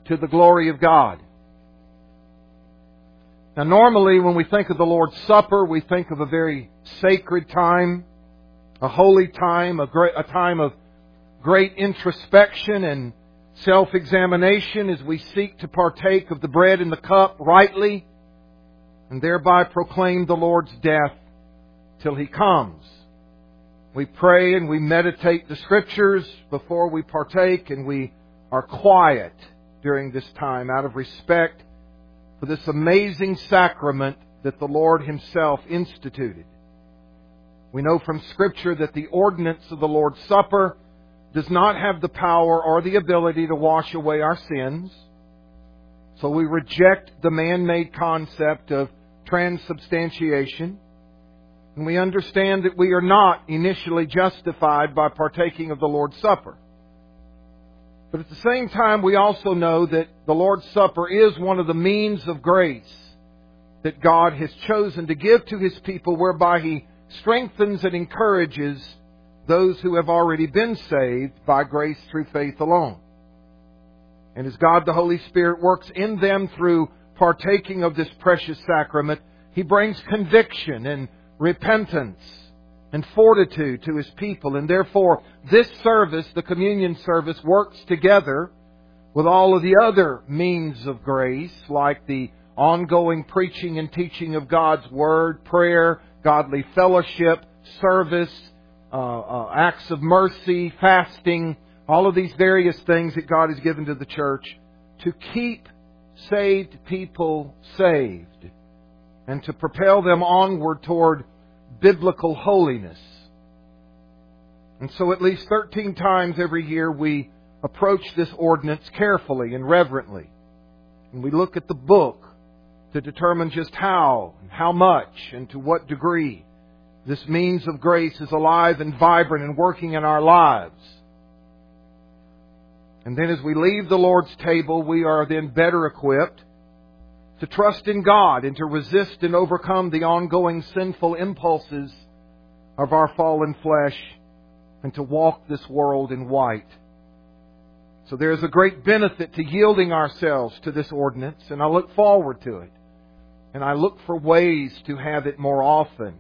to the glory of God. Now, normally when we think of the Lord's Supper, we think of a very sacred time, a holy time, a time of great introspection and self-examination as we seek to partake of the bread and the cup rightly and thereby proclaim the Lord's death till He comes. We pray and we meditate the Scriptures before we partake, and we are quiet during this time out of respect for this amazing sacrament that the Lord Himself instituted. We know from Scripture that the ordinance of the Lord's Supper does not have the power or the ability to wash away our sins. So we reject the man-made concept of transubstantiation. And we understand that we are not initially justified by partaking of the Lord's Supper. But at the same time, we also know that the Lord's Supper is one of the means of grace that God has chosen to give to His people, whereby He strengthens and encourages those who have already been saved by grace through faith alone. And as God the Holy Spirit works in them through partaking of this precious sacrament, He brings conviction and repentance and fortitude to His people. And therefore, this service, the communion service, works together with all of the other means of grace, like the ongoing preaching and teaching of God's Word, prayer, godly fellowship, service, acts of mercy, fasting, all of these various things that God has given to the church to keep saved people saved and to propel them onward toward biblical holiness. And so at least 13 times every year we approach this ordinance carefully and reverently. And we look at the book to determine just how and how much and to what degree this means of grace is alive and vibrant and working in our lives. And then as we leave the Lord's table, we are then better equipped to trust in God and to resist and overcome the ongoing sinful impulses of our fallen flesh and to walk this world in white. So there is a great benefit to yielding ourselves to this ordinance, and I look forward to it. And I look for ways to have it more often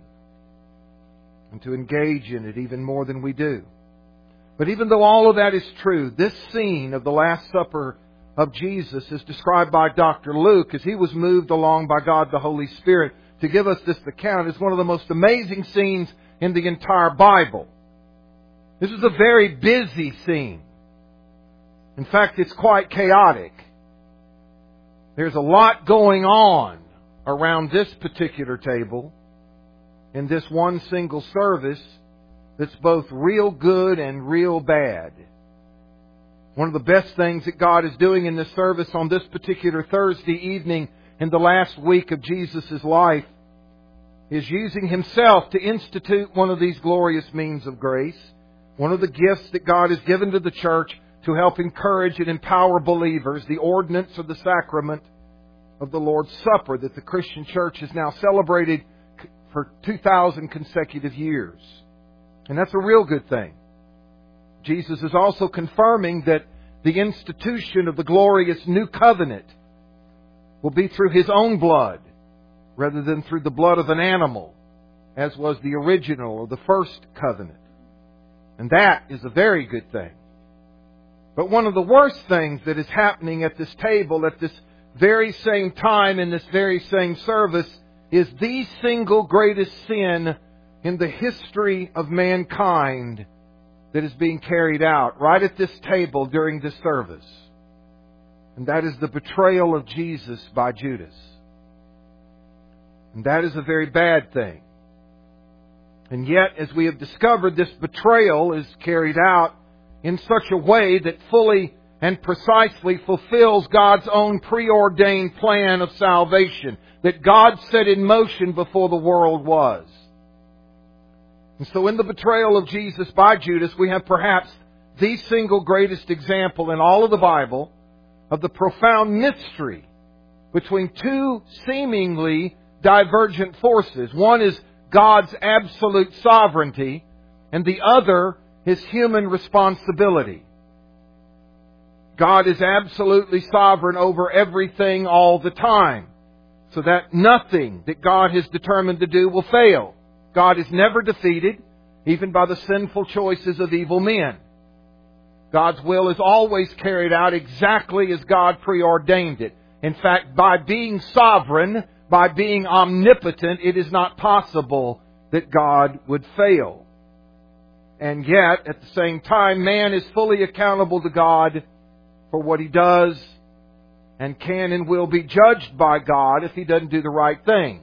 and to engage in it even more than we do. But even though all of that is true, this scene of the Last Supper of Jesus is described by Dr. Luke as he was moved along by God the Holy Spirit to give us this account. It's one of the most amazing scenes in the entire Bible. This is a very busy scene. In fact, it's quite chaotic. There's a lot going on around this particular table in this one single service that's both real good and real bad. One of the best things that God is doing in this service on this particular Thursday evening in the last week of Jesus' life is using Himself to institute one of these glorious means of grace, one of the gifts that God has given to the church to help encourage and empower believers, the ordinance or the sacrament of the Lord's Supper that the Christian church has now celebrated for 2,000 consecutive years. And that's a real good thing. Jesus is also confirming that the institution of the glorious new covenant will be through His own blood rather than through the blood of an animal, as was the original or the first covenant. And that is a very good thing. But one of the worst things that is happening at this table at this very same time in this very same service is the single greatest sin in the history of mankind that is being carried out right at this table during this service. And that is the betrayal of Jesus by Judas. And that is a very bad thing. And yet, as we have discovered, this betrayal is carried out in such a way that fully and precisely fulfills God's own preordained plan of salvation that God set in motion before the world was. And so in the betrayal of Jesus by Judas, we have perhaps the single greatest example in all of the Bible of the profound mystery between two seemingly divergent forces. One is God's absolute sovereignty, and the other His human responsibility. God is absolutely sovereign over everything all the time, so that nothing that God has determined to do will fail. God is never defeated, even by the sinful choices of evil men. God's will is always carried out exactly as God preordained it. In fact, by being sovereign, by being omnipotent, it is not possible that God would fail. And yet, at the same time, man is fully accountable to God for what he does, and can and will be judged by God if he doesn't do the right thing.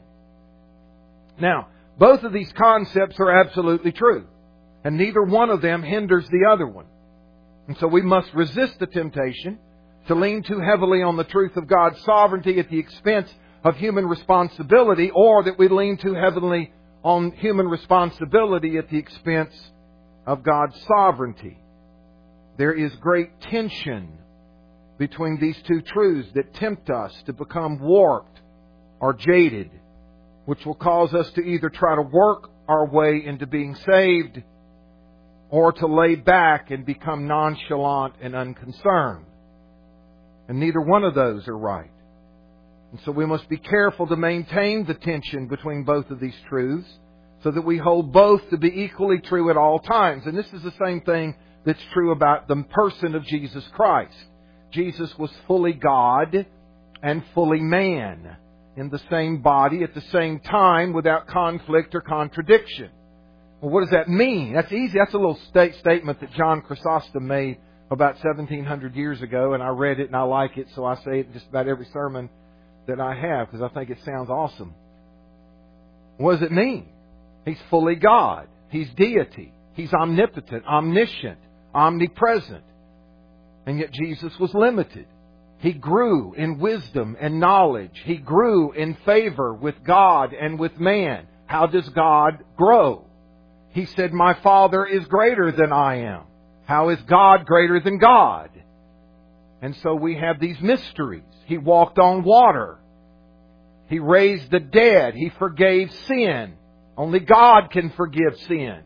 Now, both of these concepts are absolutely true, and neither one of them hinders the other one. And so we must resist the temptation to lean too heavily on the truth of God's sovereignty at the expense of human responsibility, or that we lean too heavily on human responsibility at the expense of God's sovereignty. There is great tension between these two truths that tempt us to become warped or jaded, which will cause us to either try to work our way into being saved or to lay back and become nonchalant and unconcerned. And neither one of those are right. And so we must be careful to maintain the tension between both of these truths so that we hold both to be equally true at all times. And this is the same thing that's true about the person of Jesus Christ. Jesus was fully God and fully man in the same body at the same time without conflict or contradiction. Well, what does that mean? That's easy. That's a little statement that John Chrysostom made about 1,700 years ago, and I read it and I like it, so I say it in just about every sermon that I have because I think it sounds awesome. What does it mean? He's fully God. He's deity. He's omnipotent, omniscient, omnipresent. And yet Jesus was limited. He grew in wisdom and knowledge. He grew in favor with God and with man. How does God grow? He said, "My Father is greater than I am." How is God greater than God? And so we have these mysteries. He walked on water. He raised the dead. He forgave sin. Only God can forgive sin.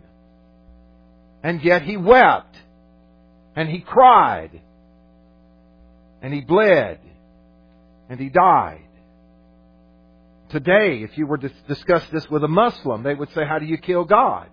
And yet He wept. And He cried. And He bled. And He died. Today, if you were to discuss this with a Muslim, they would say, "How do you kill God?"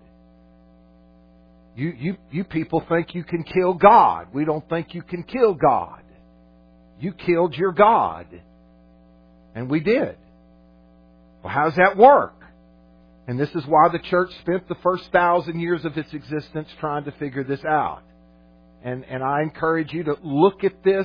You people think you can kill God. We don't think you can kill God. You killed your God. And we did. Well, how does that work? And this is why the church spent the first 1,000 years of its existence trying to figure this out. And I encourage you to look at this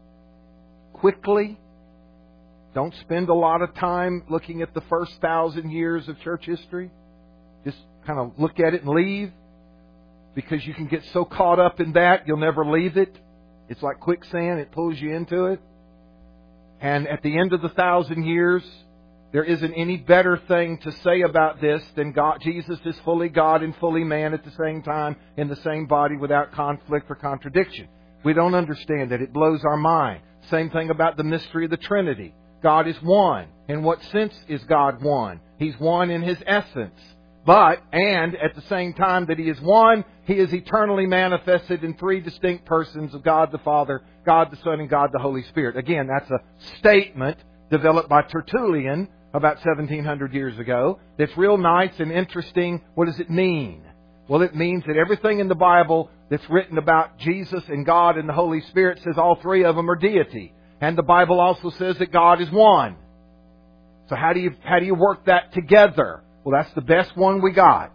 quickly. Don't spend a lot of time looking at the first 1,000 years of church history. Just kind of look at it and leave. Because you can get so caught up in that, you'll never leave it. It's like quicksand. It pulls you into it. And at the end of the 1,000 years, there isn't any better thing to say about this than God. Jesus is fully God and fully man at the same time in the same body without conflict or contradiction. We don't understand it. It blows our mind. Same thing about the mystery of the Trinity. God is one. In what sense is God one? He's one in His essence. And at the same time that He is one, He is eternally manifested in three distinct persons of God the Father, God the Son, and God the Holy Spirit. Again, that's a statement developed by Tertullian about 1,700 years ago. That's real nice and interesting. What does it mean? Well, it means that everything in the Bible that's written about Jesus and God and the Holy Spirit says all three of them are deity. And the Bible also says that God is one. So how do you work that together? Well, that's the best one we got.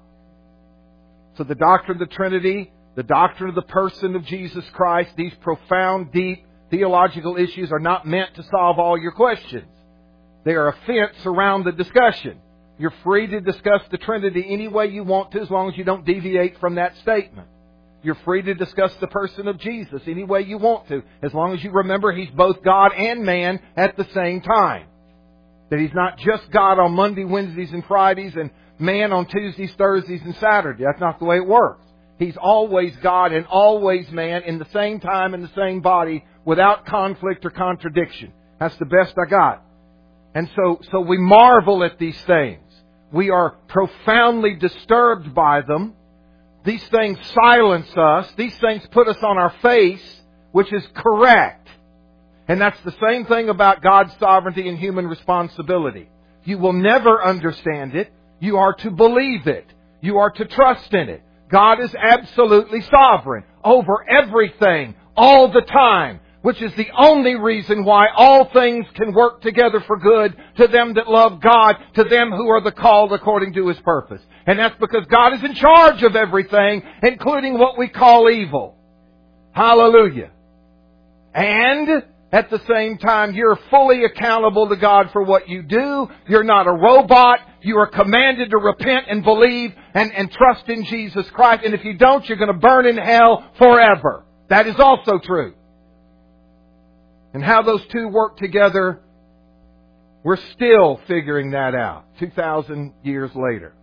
So the doctrine of the Trinity, the doctrine of the person of Jesus Christ, these profound, deep theological issues are not meant to solve all your questions. They are a fence around the discussion. You're free to discuss the Trinity any way you want to as long as you don't deviate from that statement. You're free to discuss the person of Jesus any way you want to as long as you remember He's both God and man at the same time. That He's not just God on Monday, Wednesdays, and Fridays, and man on Tuesdays, Thursdays, and Saturdays. That's not the way it works. He's always God and always man in the same time, in the same body, without conflict or contradiction. That's the best I got. And so we marvel at these things. We are profoundly disturbed by them. These things silence us. These things put us on our face which is correct. And that's the same thing about God's sovereignty and human responsibility. You will never understand it. You are to believe it. You are to trust in it. God is absolutely sovereign over everything, all the time, which is the only reason why all things can work together for good to them that love God, to them who are the called according to His purpose. And that's because God is in charge of everything, including what we call evil. Hallelujah. And at the same time, you're fully accountable to God for what you do. You're not a robot. You are commanded to repent and believe and trust in Jesus Christ. And if you don't, you're going to burn in hell forever. That is also true. And how those two work together, we're still figuring that out 2,000 years later.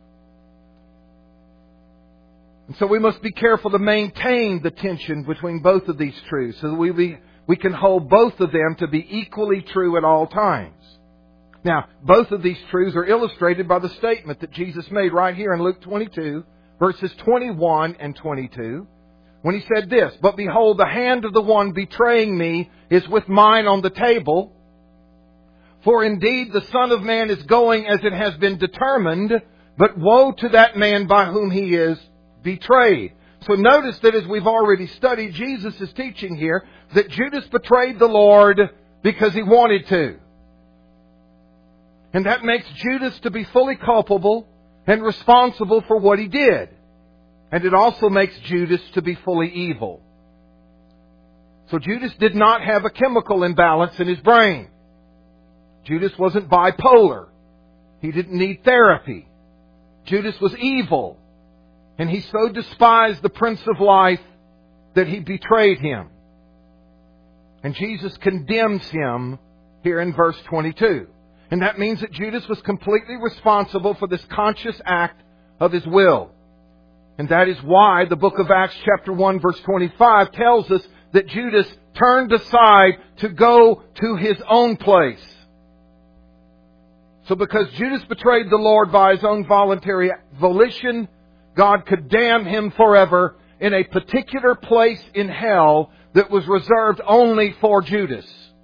And so we must be careful to maintain the tension between both of these truths so that we can hold both of them to be equally true at all times. Now, both of these truths are illustrated by the statement that Jesus made right here in Luke 22, verses 21 and 22, when He said this, "But behold, the hand of the one betraying me is with mine on the table. For indeed the Son of Man is going as it has been determined, but woe to that man by whom He is betrayed." So notice that as we've already studied, Jesus is teaching here that Judas betrayed the Lord because he wanted to. And that makes Judas to be fully culpable and responsible for what he did. And it also makes Judas to be fully evil. So Judas did not have a chemical imbalance in his brain. Judas wasn't bipolar. He didn't need therapy. Judas was evil. And he so despised the Prince of Life that he betrayed Him. And Jesus condemns him here in verse 22. And that means that Judas was completely responsible for this conscious act of his will. And that is why the book of Acts chapter 1 verse 25 tells us that Judas turned aside to go to his own place. So because Judas betrayed the Lord by his own voluntary volition, God could damn him forever in a particular place in hell that was reserved only for Judas.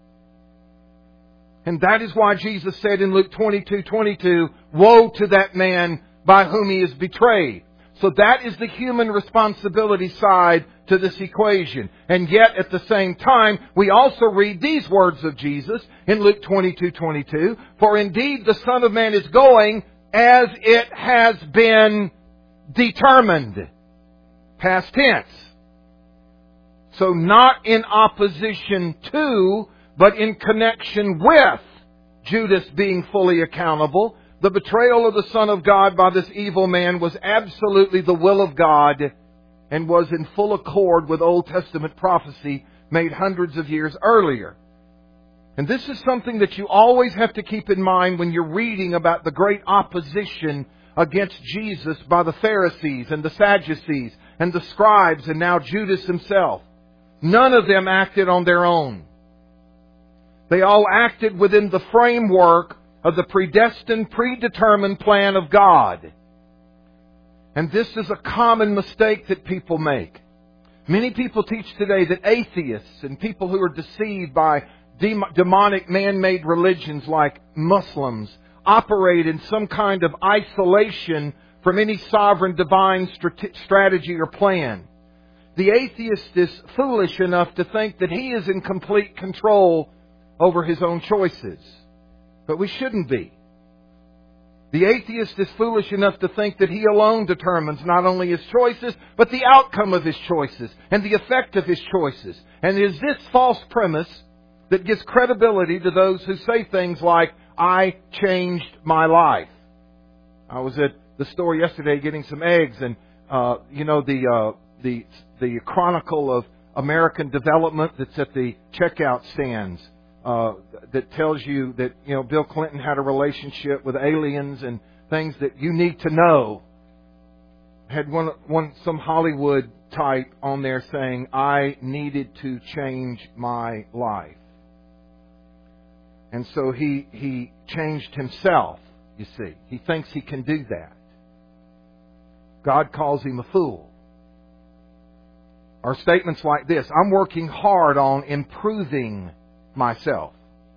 And that is why Jesus said in Luke 22:22, "Woe to that man by whom he is betrayed." So that is the human responsibility side to this equation. And yet at the same time, we also read these words of Jesus in Luke 22:22, "For indeed the Son of Man is going as it has been determined." Past tense. So not in opposition to, but in connection with Judas being fully accountable. The betrayal of the Son of God by this evil man was absolutely the will of God and was in full accord with Old Testament prophecy made hundreds of years earlier. And this is something that you always have to keep in mind when you're reading about the great opposition against Jesus by the Pharisees and the Sadducees and the scribes and now Judas himself. None of them acted on their own. They all acted within the framework of the predestined, predetermined plan of God. And this is a common mistake that people make. Many people teach today that atheists and people who are deceived by demonic man-made religions like Muslims operate in some kind of isolation from any sovereign divine strategy or plan. The atheist is foolish enough to think that he is in complete control over his own choices. But we shouldn't be. The atheist is foolish enough to think that he alone determines not only his choices, but the outcome of his choices and the effect of his choices. And it is this false premise that gives credibility to those who say things like, "I changed my life." I was at the store yesterday getting some eggs, and the Chronicle of American Development that's at the checkout stands that tells you that Bill Clinton had a relationship with aliens and things that you need to know. Had some Hollywood type on there saying, "I needed to change my life." And so he changed himself, you see. He thinks he can do that. God calls him a fool. are statements like this: I'm working hard on improving myself.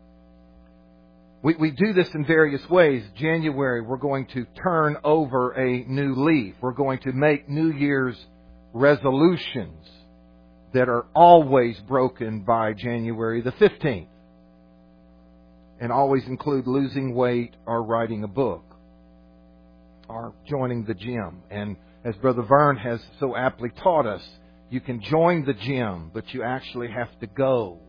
We do this in various ways. January, we're going to turn over a new leaf. We're going to make New Year's resolutions that are always broken by January the 15th. And always include losing weight or writing a book or joining the gym. And as Brother Vern has so aptly taught us, you can join the gym, but you actually have to go.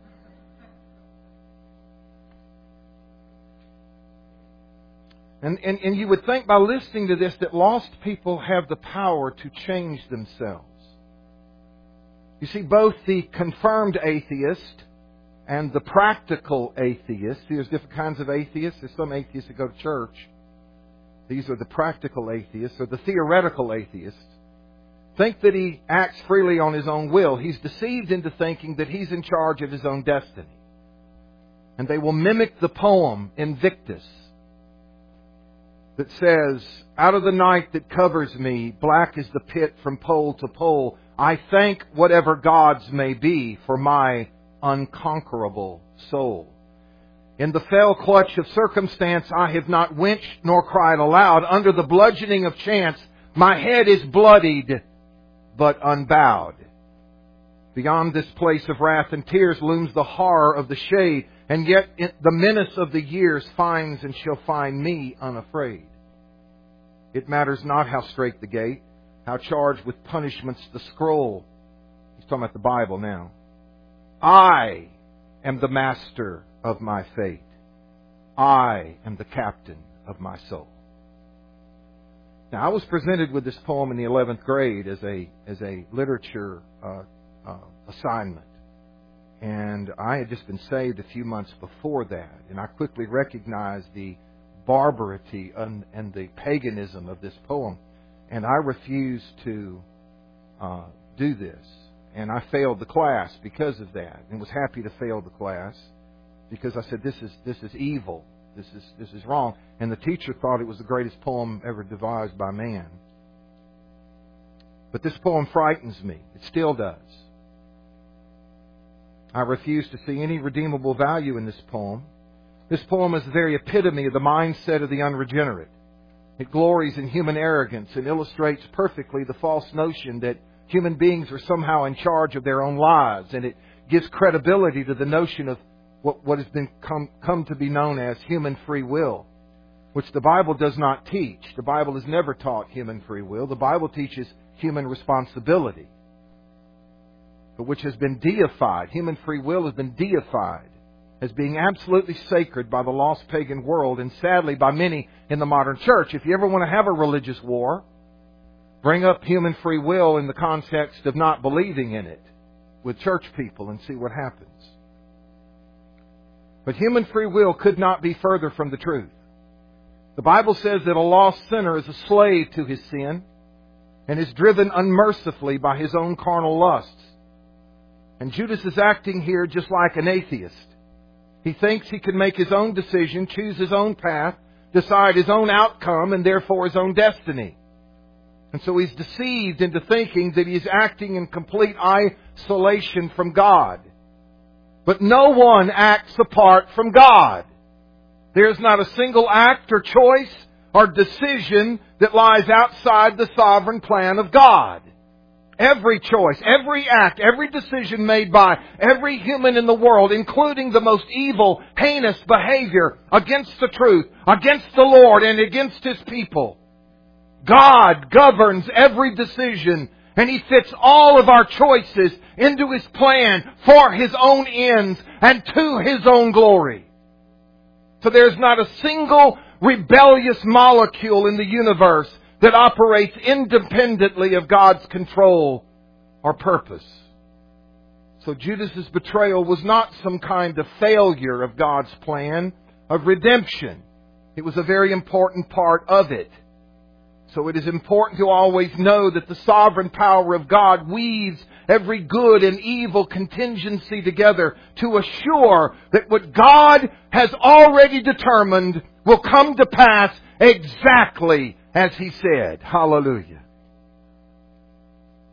And you would think by listening to this that lost people have the power to change themselves. You see, both the confirmed atheist and the practical atheist. See, there's different kinds of atheists. There's some atheists that go to church. These are the practical atheists, or the theoretical atheists. Think that he acts freely on his own will. He's deceived into thinking that he's in charge of his own destiny. And they will mimic the poem Invictus that says, out of the night that covers me, black is the pit from pole to pole. I thank whatever gods may be for my unconquerable soul. In the fell clutch of circumstance, I have not winced nor cried aloud. Under the bludgeoning of chance, my head is bloodied, but unbowed. Beyond this place of wrath and tears looms the horror of the shade, and yet the menace of the years finds and shall find me unafraid. It matters not how straight the gate, how charged with punishments the scroll. He's talking about the Bible now. I am the master of my fate. I am the captain of my soul. Now, I was presented with this poem in the 11th grade as a literature assignment. And I had just been saved a few months before that. And I quickly recognized the barbarity and the paganism of this poem. And I refused to do this. And I failed the class because of that. And was happy to fail the class because I said, this is evil. This is wrong. And the teacher thought it was the greatest poem ever devised by man. But this poem frightens me. It still does. I refuse to see any redeemable value in this poem. This poem is the very epitome of the mindset of the unregenerate. It glories in human arrogance and illustrates perfectly the false notion that human beings are somehow in charge of their own lives. And it gives credibility to the notion of what has been come to be known as human free will, which the Bible does not teach. The Bible has never taught human free will. The Bible teaches human responsibility, but which has been deified. Human free will has been deified as being absolutely sacred by the lost pagan world, and sadly by many in the modern church. If you ever want to have a religious war, bring up human free will in the context of not believing in it with church people and see what happens. But human free will could not be further from the truth. The Bible says that a lost sinner is a slave to his sin and is driven unmercifully by his own carnal lusts. And Judas is acting here just like an atheist. He thinks he can make his own decision, choose his own path, decide his own outcome, and therefore his own destiny. And so he's deceived into thinking that he's acting in complete isolation from God. But no one acts apart from God. There's not a single act or choice or decision that lies outside the sovereign plan of God. Every choice, every act, every decision made by every human in the world, including the most evil, heinous behavior against the truth, against the Lord, and against His people. God governs every decision, and He fits all of our choices into His plan for His own ends and to His own glory. So there's not a single rebellious molecule in the universe that operates independently of God's control or purpose. So Judas' betrayal was not some kind of failure of God's plan of redemption. It was a very important part of it. So it is important to always know that the sovereign power of God weaves every good and evil contingency together to assure that what God has already determined will come to pass exactly as He said. Hallelujah.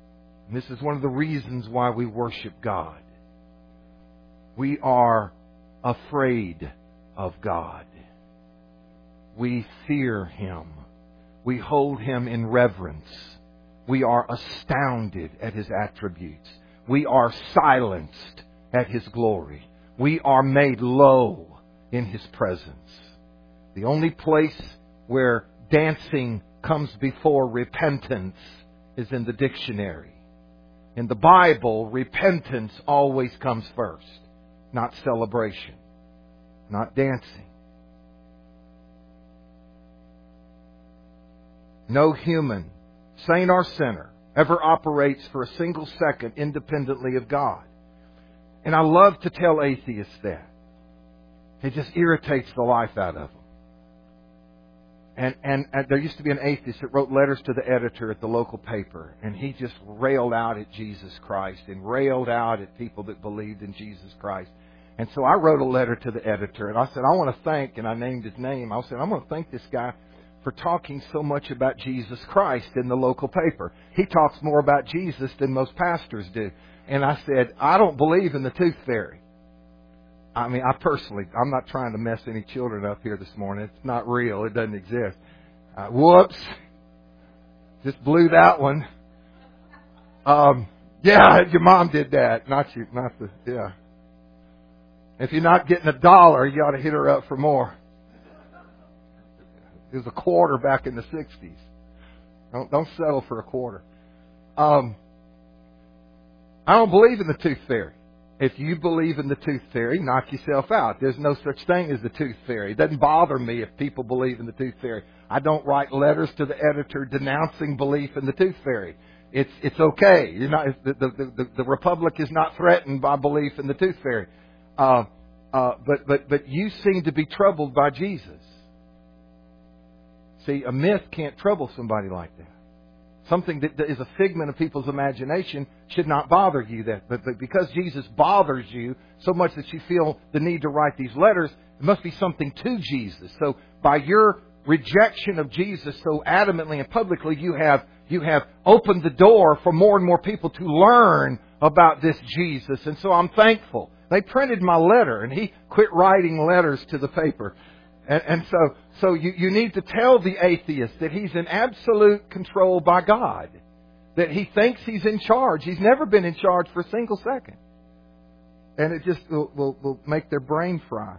And this is one of the reasons why we worship God. We are afraid of God. We fear Him. We hold Him in reverence. We are astounded at His attributes. We are silenced at His glory. We are made low in His presence. The only place where dancing comes before repentance is in the dictionary. In the Bible, repentance always comes first, not celebration, not dancing. No human, saint or sinner, ever operates for a single second independently of God. And I love to tell atheists that. It just irritates the life out of them. And there used to be an atheist that wrote letters to the editor at the local paper, and he just railed out at Jesus Christ and railed out at people that believed in Jesus Christ. And so I wrote a letter to the editor, and I said, I want to thank, and I named his name. I said, I'm going to thank this guy for talking so much about Jesus Christ in the local paper. He talks more about Jesus than most pastors do. And I said, I don't believe in the tooth fairy. I mean, I'm not trying to mess any children up here this morning. It's not real. It doesn't exist. Whoops. Just blew that one. Yeah, your mom did that. Yeah. If you're not getting $1, you ought to hit her up for more. It was $0.25 back in the 60s. Don't settle for $0.25. I don't believe in the tooth fairy. If you believe in the tooth fairy, knock yourself out. There's no such thing as the tooth fairy. It doesn't bother me if people believe in the tooth fairy. I don't write letters to the editor denouncing belief in the tooth fairy. It's okay. You're not, the Republic is not threatened by belief in the tooth fairy. But you seem to be troubled by Jesus. See, a myth can't trouble somebody like that. Something that is a figment of people's imagination should not bother you. But because Jesus bothers you so much that you feel the need to write these letters, it must be something to Jesus. So by your rejection of Jesus so adamantly and publicly, you have opened the door for more and more people to learn about this Jesus. And so I'm thankful. They printed my letter, and he quit writing letters to the paper. And so you need to tell the atheist that he's in absolute control by God. That he thinks he's in charge. He's never been in charge for a single second. And it just will make their brain fry.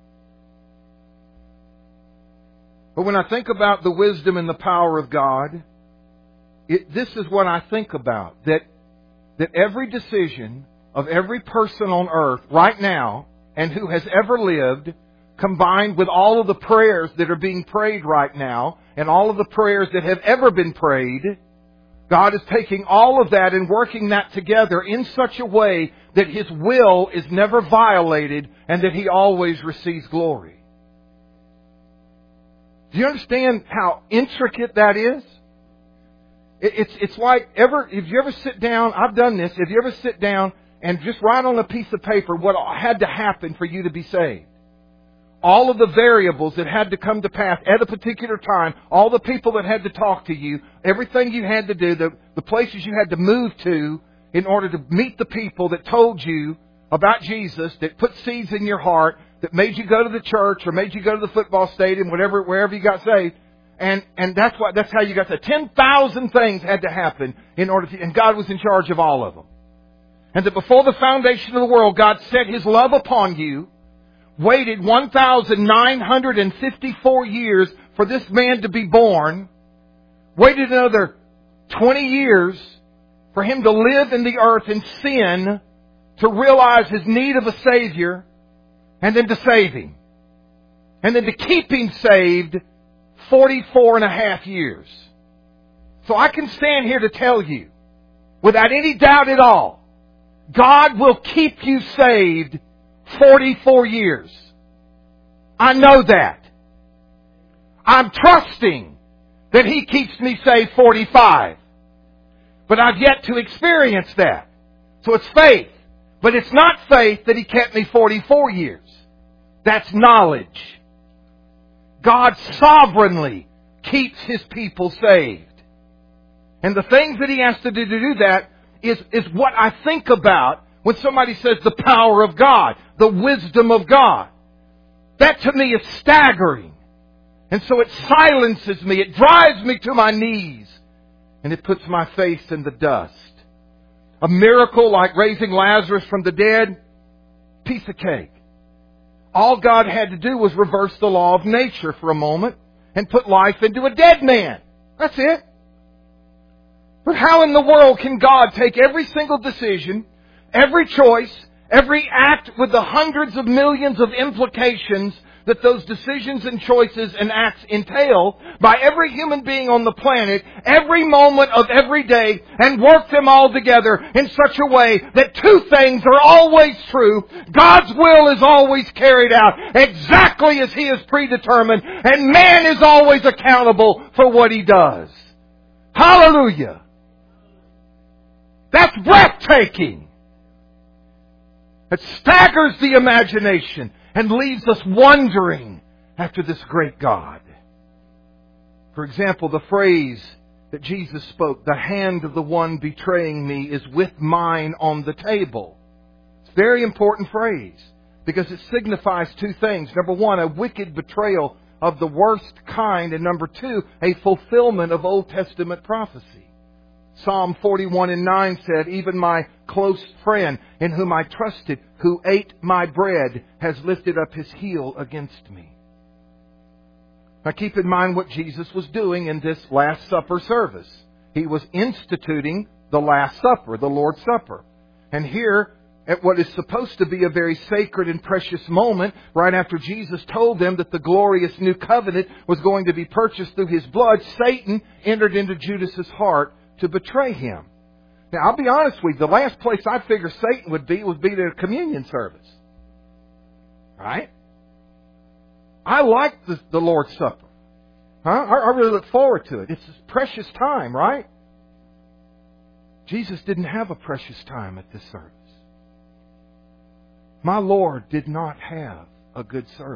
But when I think about the wisdom and the power of God, this is what I think about. That every decision of every person on earth right now and who has ever lived, combined with all of the prayers that are being prayed right now and all of the prayers that have ever been prayed, God is taking all of that and working that together in such a way that His will is never violated and that He always receives glory. Do you understand how intricate that is? It's like if you ever sit down, I've done this, if you ever sit down and just write on a piece of paper what had to happen for you to be saved. All of the variables that had to come to pass at a particular time, all the people that had to talk to you, everything you had to do, the places you had to move to in order to meet the people that told you about Jesus, that put seeds in your heart, that made you go to the church or made you go to the football stadium, wherever you got saved. And that's how you got saved. 10,000 things had to happen in order to, and God was in charge of all of them. And that before the foundation of the world, God set His love upon you, waited 1,954 years for this man to be born, waited another 20 years for him to live in the earth in sin, to realize his need of a Savior, and then to save him. And then to keep him saved 44 and a half years. So I can stand here to tell you, without any doubt at all, God will keep you saved 44 years. I know that. I'm trusting that He keeps me saved 45. But I've yet to experience that. So it's faith. But it's not faith that He kept me 44 years. That's knowledge. God sovereignly keeps His people saved. And the things that He has to do that is what I think about when somebody says the power of God, the wisdom of God. That to me is staggering. And so it silences me. It drives me to my knees. And it puts my face in the dust. A miracle like raising Lazarus from the dead, piece of cake. All God had to do was reverse the law of nature for a moment and put life into a dead man. That's it. But how in the world can God take every single decision, every choice, every act with the hundreds of millions of implications that those decisions and choices and acts entail by every human being on the planet, every moment of every day, and work them all together in such a way that two things are always true. God's will is always carried out exactly as He has predetermined, and man is always accountable for what he does. Hallelujah! That's breathtaking. It staggers the imagination and leaves us wondering after this great God. For example, the phrase that Jesus spoke, the hand of the one betraying me is with mine on the table. It's a very important phrase because it signifies two things. Number one, a wicked betrayal of the worst kind. And number two, a fulfillment of Old Testament prophecy. Psalm 41:9 said, even my close friend in whom I trusted, who ate my bread, has lifted up his heel against me. Now keep in mind what Jesus was doing in this Last Supper service. He was instituting the Last Supper, the Lord's Supper. And here, at what is supposed to be a very sacred and precious moment, right after Jesus told them that the glorious new covenant was going to be purchased through His blood, Satan entered into Judas's heart to betray Him. Now, I'll be honest with you, the last place I figure Satan would be at a communion service. Right? I like the Lord's Supper. I really look forward to it. It's a precious time, right? Jesus didn't have a precious time at this service. My Lord did not have a good service.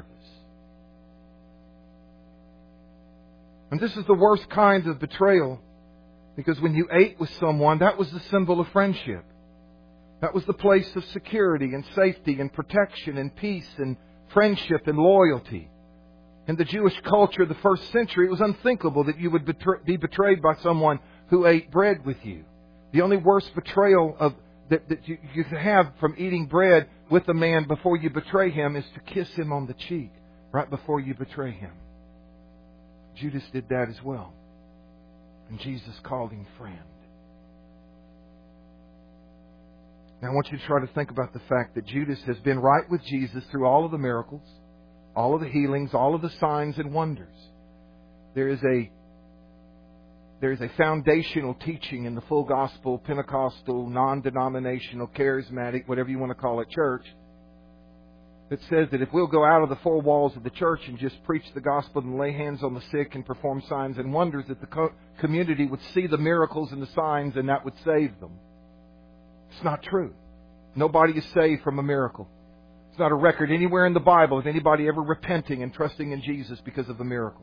And this is the worst kind of betrayal. Because when you ate with someone, that was the symbol of friendship. That was the place of security and safety and protection and peace and friendship and loyalty. In the Jewish culture of the first century, it was unthinkable that you would be betrayed by someone who ate bread with you. The only worst betrayal that you could have from eating bread with a man before you betray him is to kiss him on the cheek right before you betray him. Judas did that as well. And Jesus called him friend. Now I want you to try to think about the fact that Judas has been right with Jesus through all of the miracles, all of the healings, all of the signs and wonders. There is a foundational teaching in the full gospel, Pentecostal, non-denominational, charismatic, whatever you want to call it, church, that says that if we'll go out of the four walls of the church and just preach the gospel and lay hands on the sick and perform signs and wonders, that the community would see the miracles and the signs and that would save them. It's not true. Nobody is saved from a miracle. It's not a record anywhere in the Bible of anybody ever repenting and trusting in Jesus because of a miracle.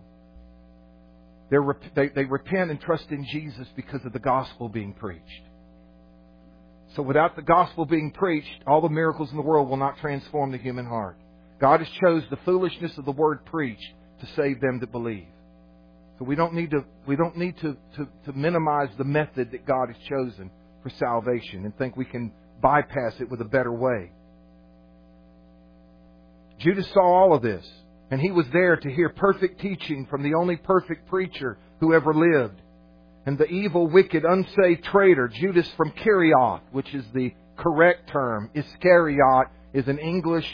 They repent and trust in Jesus because of the gospel being preached. So without the gospel being preached, all the miracles in the world will not transform the human heart. God has chosen the foolishness of the word preached to save them that believe. So we don't need to minimize the method that God has chosen for salvation and think we can bypass it with a better way. Judas saw all of this, and he was there to hear perfect teaching from the only perfect preacher who ever lived. And the evil, wicked, unsaved traitor, Judas from Kerioth, which is the correct term. Iscariot is an English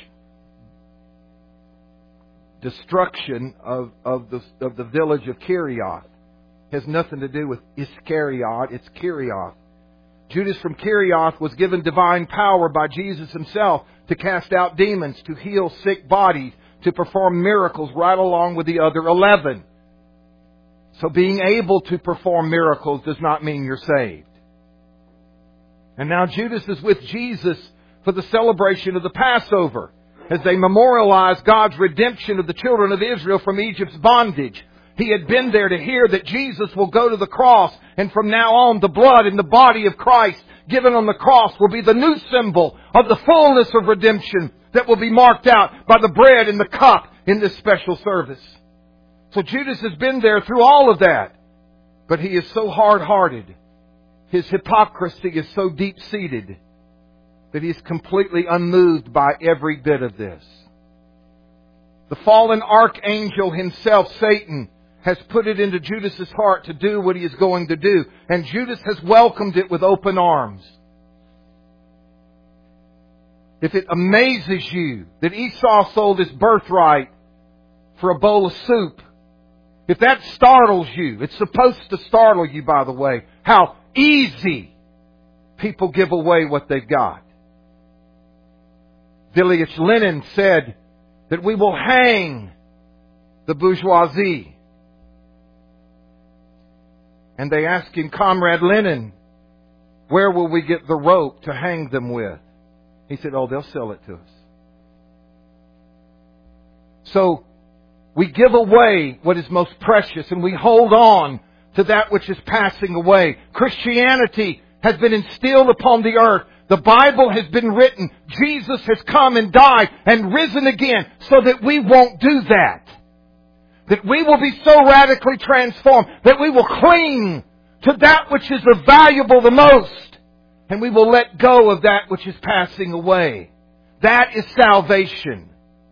destruction of the village of Kerioth. Has nothing to do with Iscariot, it's Kerioth. Judas from Kerioth was given divine power by Jesus Himself to cast out demons, to heal sick bodies, to perform miracles right along with the other 11. So being able to perform miracles does not mean you're saved. And now Judas is with Jesus for the celebration of the Passover, as they memorialize God's redemption of the children of Israel from Egypt's bondage. He had been there to hear that Jesus will go to the cross, and from now on the blood and the body of Christ given on the cross will be the new symbol of the fullness of redemption that will be marked out by the bread and the cup in this special service. So Judas has been there through all of that. But he is so hard-hearted. His hypocrisy is so deep-seated that he is completely unmoved by every bit of this. The fallen archangel himself, Satan, has put it into Judas's heart to do what he is going to do. And Judas has welcomed it with open arms. If it amazes you that Esau sold his birthright for a bowl of soup, if that startles you, it's supposed to startle you, by the way, how easy people give away what they've got. Ilyich Lenin said that we will hang the bourgeoisie. And they asked him, Comrade Lenin, where will we get the rope to hang them with? He said, oh, they'll sell it to us. So we give away what is most precious and we hold on to that which is passing away. Christianity has been instilled upon the earth. The Bible has been written. Jesus has come and died and risen again so that we won't do that. That we will be so radically transformed that we will cling to that which is the valuable the most. And we will let go of that which is passing away. That is salvation.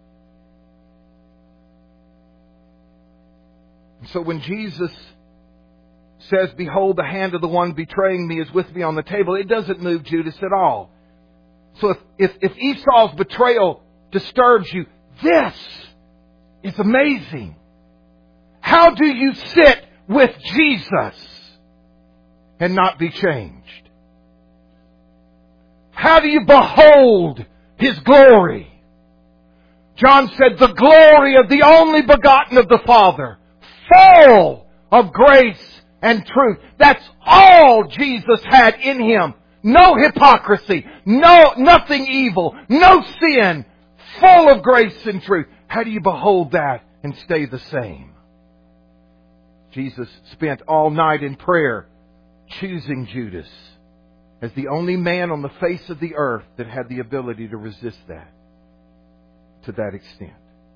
So when Jesus says, behold, the hand of the one betraying me is with me on the table, it doesn't move Judas at all. So if Esau's betrayal disturbs you, this is amazing. How do you sit with Jesus and not be changed? How do you behold His glory? John said, the glory of the only begotten of the Father, full of grace and truth. That's all Jesus had in Him. No hypocrisy, nothing evil, no sin, full of grace and truth. How do you behold that and stay the same? Jesus spent all night in prayer choosing Judas as the only man on the face of the earth that had the ability to resist that to that extent.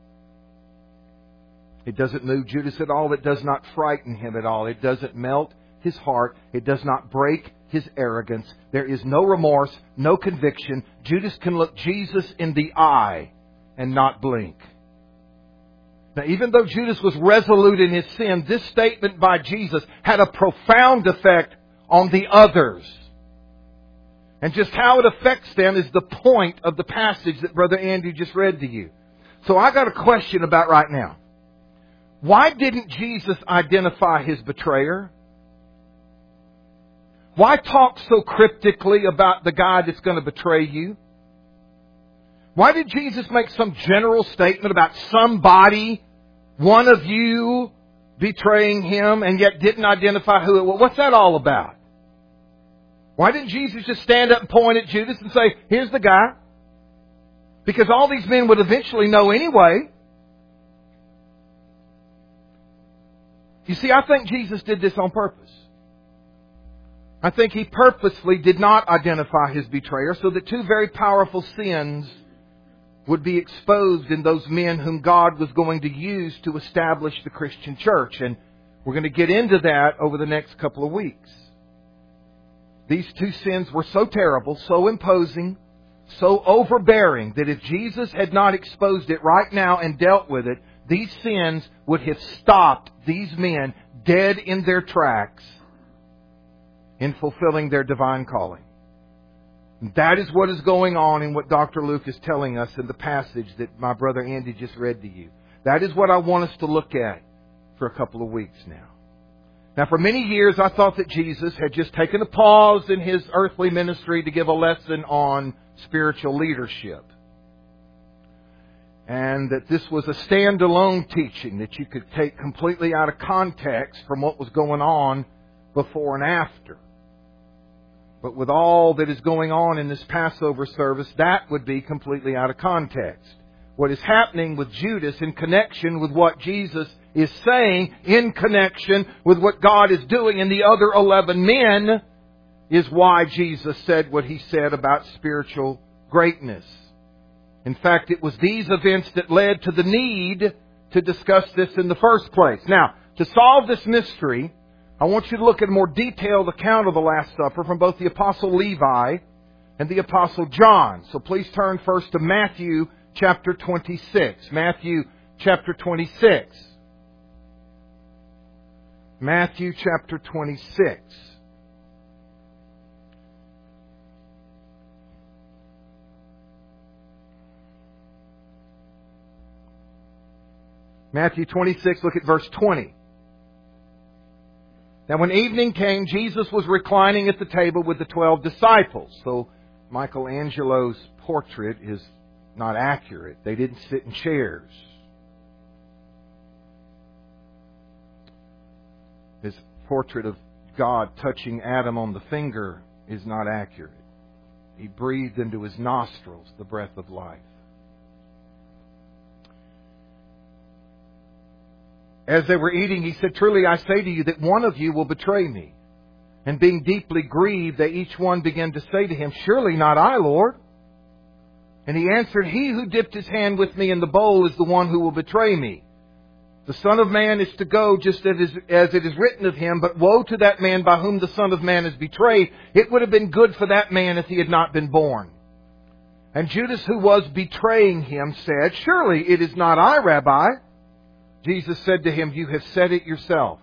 It doesn't move Judas at all. It does not frighten him at all. It doesn't melt his heart. It does not break his arrogance. There is no remorse, no conviction. Judas can look Jesus in the eye and not blink. Now, even though Judas was resolute in his sin, this statement by Jesus had a profound effect on the others. And just how it affects them is the point of the passage that Brother Andy just read to you. So I got a question about right now. Why didn't Jesus identify His betrayer? Why talk so cryptically about the guy that's going to betray you? Why did Jesus make some general statement about somebody, one of you, betraying Him and yet didn't identify who it was? What's that all about? Why didn't Jesus just stand up and point at Judas and say, here's the guy? Because all these men would eventually know anyway. You see, I think Jesus did this on purpose. I think He purposely did not identify His betrayer so that two very powerful sins would be exposed in those men whom God was going to use to establish the Christian church. And we're going to get into that over the next couple of weeks. These two sins were so terrible, so imposing, so overbearing that if Jesus had not exposed it right now and dealt with it, these sins would have stopped these men dead in their tracks in fulfilling their divine calling. And that is what is going on in what Dr. Luke is telling us in the passage that my brother Andy just read to you. That is what I want us to look at for a couple of weeks now. Now, for many years, I thought that Jesus had just taken a pause in His earthly ministry to give a lesson on spiritual leadership. And that this was a standalone teaching that you could take completely out of context from what was going on before and after. But with all that is going on in this Passover service, that would be completely out of context. What is happening with Judas in connection with what Jesus is saying, in connection with what God is doing in the other 11 men, is why Jesus said what He said about spiritual greatness. In fact, it was these events that led to the need to discuss this in the first place. Now, to solve this mystery, I want you to look at a more detailed account of the Last Supper from both the Apostle Levi and the Apostle John. So please turn first to Matthew chapter 26. Matthew chapter 26. Matthew chapter 26. Matthew 26, look at verse 20. Now when evening came, Jesus was reclining at the table with the 12 disciples. So Michelangelo's portrait is not accurate. They didn't sit in chairs. His portrait of God touching Adam on the finger is not accurate. He breathed into his nostrils the breath of life. As they were eating, He said, "Truly I say to you that one of you will betray me." And being deeply grieved, they each one began to say to Him, "Surely not I, Lord." And He answered, "He who dipped his hand with me in the bowl is the one who will betray me. The Son of Man is to go just as it is written of Him, but woe to that man by whom the Son of Man is betrayed. It would have been good for that man if he had not been born." And Judas, who was betraying Him, said, "Surely it is not I, Rabbi." Jesus said to him, "You have said it yourself."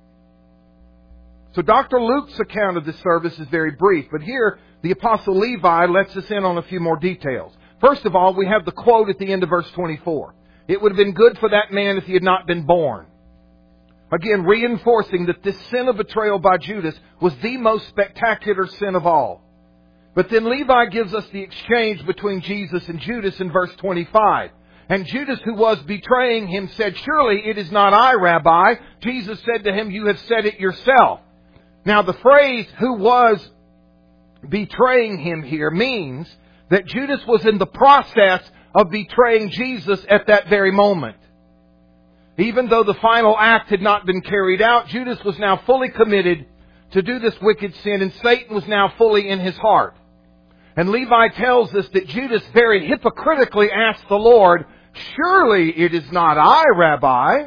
So Dr. Luke's account of this service is very brief, but here the Apostle Levi lets us in on a few more details. First of all, we have the quote at the end of verse 24. It would have been good for that man if he had not been born. Again, reinforcing that this sin of betrayal by Judas was the most spectacular sin of all. But then Levi gives us the exchange between Jesus and Judas in verse 25. And Judas, who was betraying Him, said, "Surely it is not I, Rabbi." Jesus said to him, "You have said it yourself." Now the phrase "who was betraying Him" here means that Judas was in the process of betraying Jesus at that very moment. Even though the final act had not been carried out, Judas was now fully committed to do this wicked sin, and Satan was now fully in his heart. And Levi tells us that Judas very hypocritically asked the Lord, "Surely it is not I, Rabbi."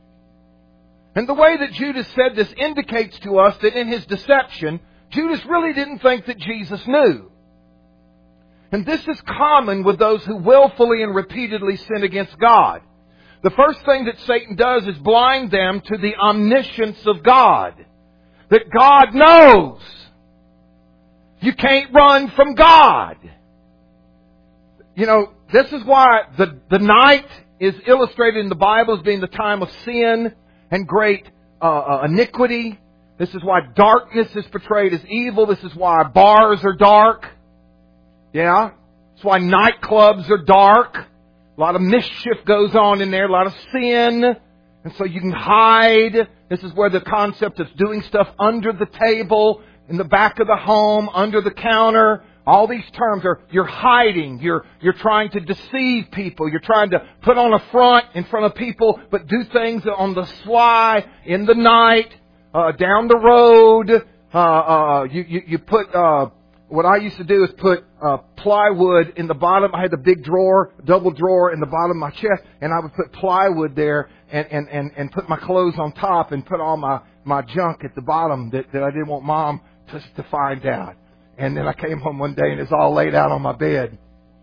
And the way that Judas said this indicates to us that in his deception, Judas really didn't think that Jesus knew. And this is common with those who willfully and repeatedly sin against God. The first thing that Satan does is blind them to the omniscience of God. That God knows. You can't run from God. You know, this is why the night is illustrated in the Bible as being the time of sin and great iniquity. This is why darkness is portrayed as evil. This is why bars are dark. Yeah? That's why nightclubs are dark. A lot of mischief goes on in there. A lot of sin. And so you can hide. This is where the concept of doing stuff under the table, in the back of the home, under the counter. All these terms are, you're hiding. You're trying to deceive people. You're trying to put on a front in front of people, but do things on the sly, in the night, down the road. You put, what I used to do is put plywood in the bottom. I had a big drawer, double drawer in the bottom of my chest, and I would put plywood there and put my clothes on top and put all my junk at the bottom that I didn't want Mom to find out. And then I came home one day and it's all laid out on my bed.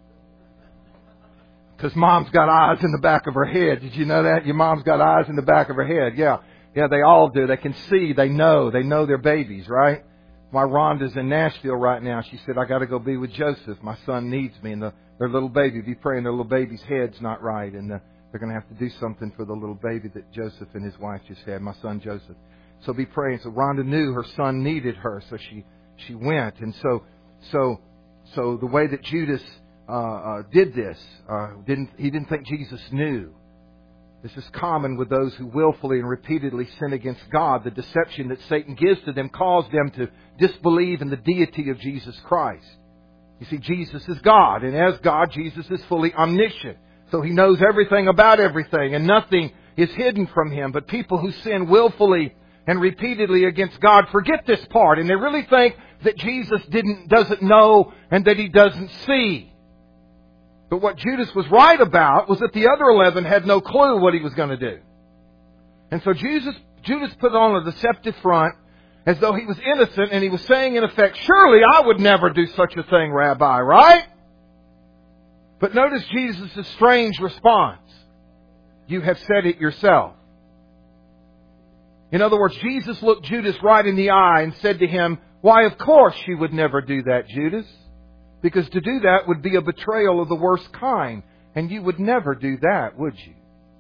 Because Mom's got eyes in the back of her head. Did you know that? Your mom's got eyes in the back of her head. Yeah, they all do. They can see. They know their babies, right? My Rhonda's in Nashville right now. She said, "I got to go be with Joseph. My son needs me." And their little baby, be praying their little baby's head's not right. And they're going to have to do something for the little baby that Joseph and his wife just had, my son Joseph. So be praying. So Rhonda knew her son needed her. So she went. And so the way that Judas did this, he didn't think Jesus knew. This is common with those who willfully and repeatedly sin against God. The deception that Satan gives to them caused them to disbelieve in the deity of Jesus Christ. You see, Jesus is God, and as God, Jesus is fully omniscient. So He knows everything about everything, and nothing is hidden from Him. But people who sin willfully and repeatedly against God forget this part, and they really think that Jesus doesn't know and that He doesn't see. But what Judas was right about was that the other 11 had no clue what He was going to do. And so Judas put on a deceptive front as though he was innocent, and he was saying in effect, surely I would never do such a thing, Rabbi, right? But notice Jesus' strange response. You have said it yourself. In other words, Jesus looked Judas right in the eye and said to him, why, of course you would never do that, Judas. Because to do that would be a betrayal of the worst kind. And you would never do that, would you?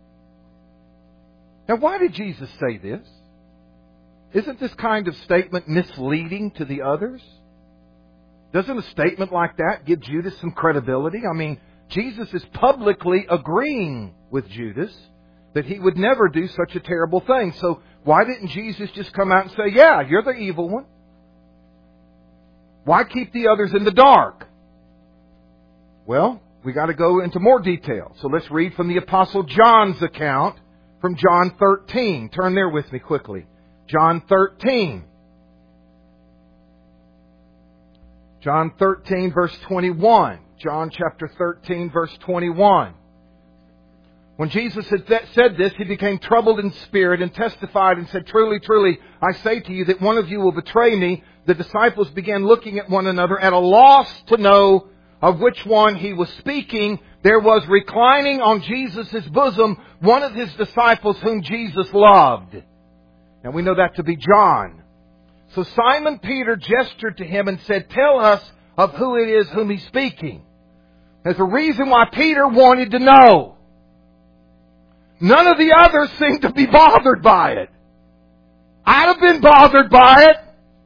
Now, why did Jesus say this? Isn't this kind of statement misleading to the others? Doesn't a statement like that give Judas some credibility? I mean, Jesus is publicly agreeing with Judas that he would never do such a terrible thing. So why didn't Jesus just come out and say, yeah, you're the evil one? Why keep the others in the dark? Well, we got to go into more detail. So let's read from the Apostle John's account from John 13. Turn there with me quickly. John 13. John 13, verse 21. John chapter 13, verse 21. When Jesus had said this, He became troubled in spirit and testified and said, truly, truly, I say to you that one of you will betray me. The disciples began looking at one another at a loss to know of which one He was speaking. There was reclining on Jesus' bosom one of His disciples whom Jesus loved. And we know that to be John. So Simon Peter gestured to Him and said, tell us of who it is whom He's speaking. There's a reason why Peter wanted to know. None of the others seemed to be bothered by it. I'd have been bothered by it.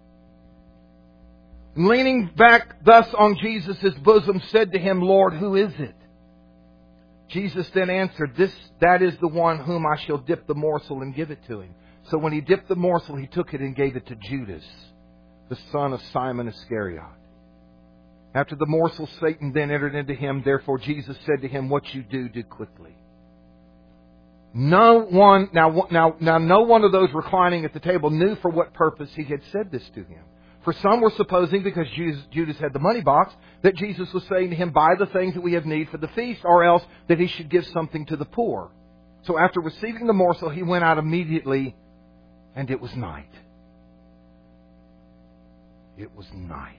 And leaning back thus on Jesus' bosom, said to Him, Lord, who is it? Jesus then answered, that is the one whom I shall dip the morsel and give it to him. So when He dipped the morsel, He took it and gave it to Judas, the son of Simon Iscariot. After the morsel, Satan then entered into him. Therefore Jesus said to him, what you do quickly. No one of those reclining at the table knew for what purpose He had said this to him. For some were supposing, because Judas had the money box, that Jesus was saying to him, buy the things that we have need for the feast, or else that He should give something to the poor. So after receiving the morsel, He went out immediately, and it was night. It was night.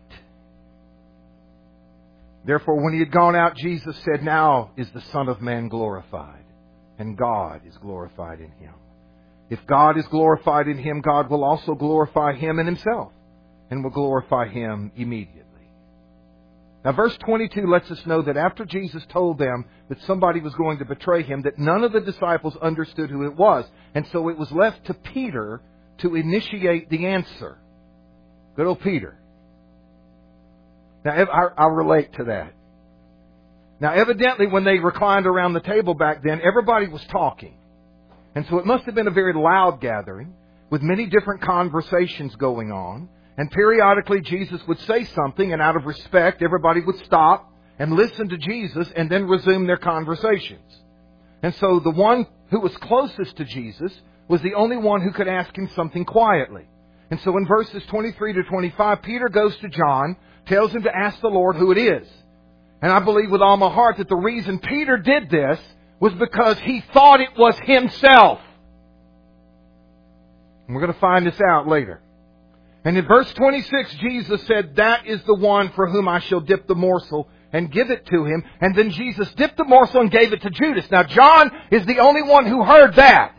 Therefore, when He had gone out, Jesus said, now is the Son of Man glorified, and God is glorified in Him. If God is glorified in Him, God will also glorify Him in Himself, and will glorify Him immediately. Now, verse 22 lets us know that after Jesus told them that somebody was going to betray Him, that none of the disciples understood who it was. And so it was left to Peter to initiate the answer. Good old Peter. Now, I'll relate to that. Now, evidently, when they reclined around the table back then, everybody was talking. And so it must have been a very loud gathering with many different conversations going on. And periodically Jesus would say something, and out of respect, everybody would stop and listen to Jesus and then resume their conversations. And so the one who was closest to Jesus was the only one who could ask Him something quietly. And so in verses 23 to 25, Peter goes to John, tells him to ask the Lord who it is. And I believe with all my heart that the reason Peter did this was because he thought it was himself. And we're going to find this out later. And in verse 26, Jesus said, that is the one for whom I shall dip the morsel and give it to him. And then Jesus dipped the morsel and gave it to Judas. Now, John is the only one who heard that.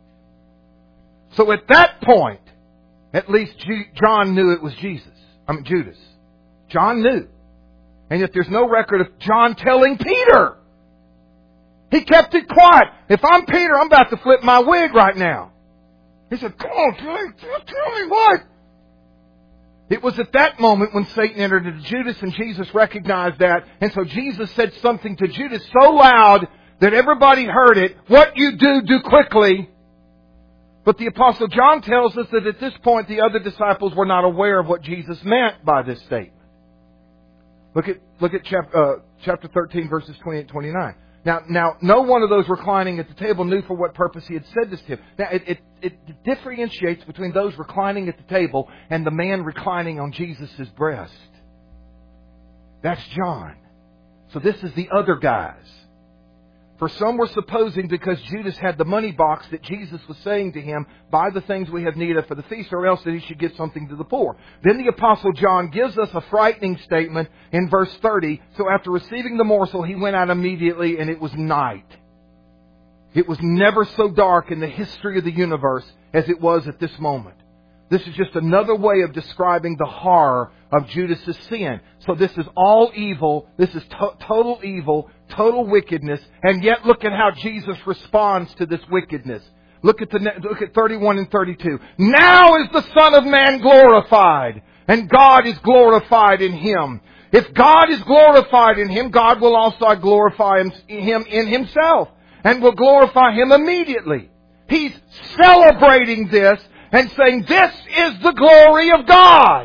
So at that point, at least John knew it was Judas. John knew. And yet there's no record of John telling Peter. He kept it quiet. If I'm Peter, I'm about to flip my wig right now. He said, come on, tell me what? It was at that moment when Satan entered into Judas, and Jesus recognized that. And so Jesus said something to Judas so loud that everybody heard it. What you do quickly. But the Apostle John tells us that at this point the other disciples were not aware of what Jesus meant by this statement. Look at chapter 13, verses 28 and 29. Now, no one of those reclining at the table knew for what purpose he had said this to him. Now, it differentiates between those reclining at the table and the man reclining on Jesus' breast. That's John. So this is the other guys. For some were supposing because Judas had the money box that Jesus was saying to him, buy the things we have need of for the feast, or else that he should give something to the poor. Then the Apostle John gives us a frightening statement in verse 30. So after receiving the morsel, he went out immediately, and it was night. It was never so dark in the history of the universe as it was at this moment. This is just another way of describing the horror of Judas' sin. So this is all evil. This is total evil, total wickedness. And yet look at how Jesus responds to this wickedness. Look at 31 and 32. Now is the Son of Man glorified, and God is glorified in Him. If God is glorified in Him, God will also glorify Him in Himself, and will glorify Him immediately. He's celebrating this and saying, this is the glory of God.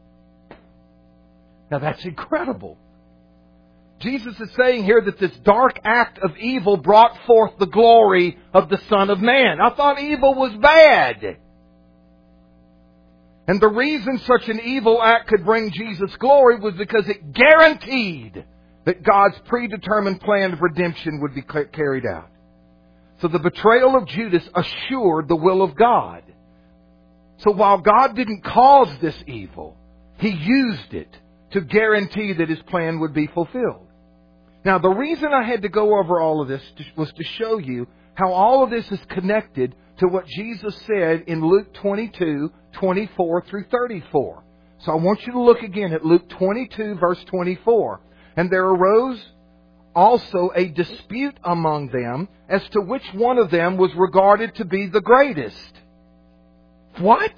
Now that's incredible. Jesus is saying here that this dark act of evil brought forth the glory of the Son of Man. I thought evil was bad. And the reason such an evil act could bring Jesus glory was because it guaranteed that God's predetermined plan of redemption would be carried out. So the betrayal of Judas assured the will of God. So while God didn't cause this evil, He used it to guarantee that His plan would be fulfilled. Now, the reason I had to go over all of this was to show you how all of this is connected to what Jesus said in Luke 22, 24 through 34. So I want you to look again at Luke 22, verse 24. And there arose also a dispute among them as to which one of them was regarded to be the greatest. What?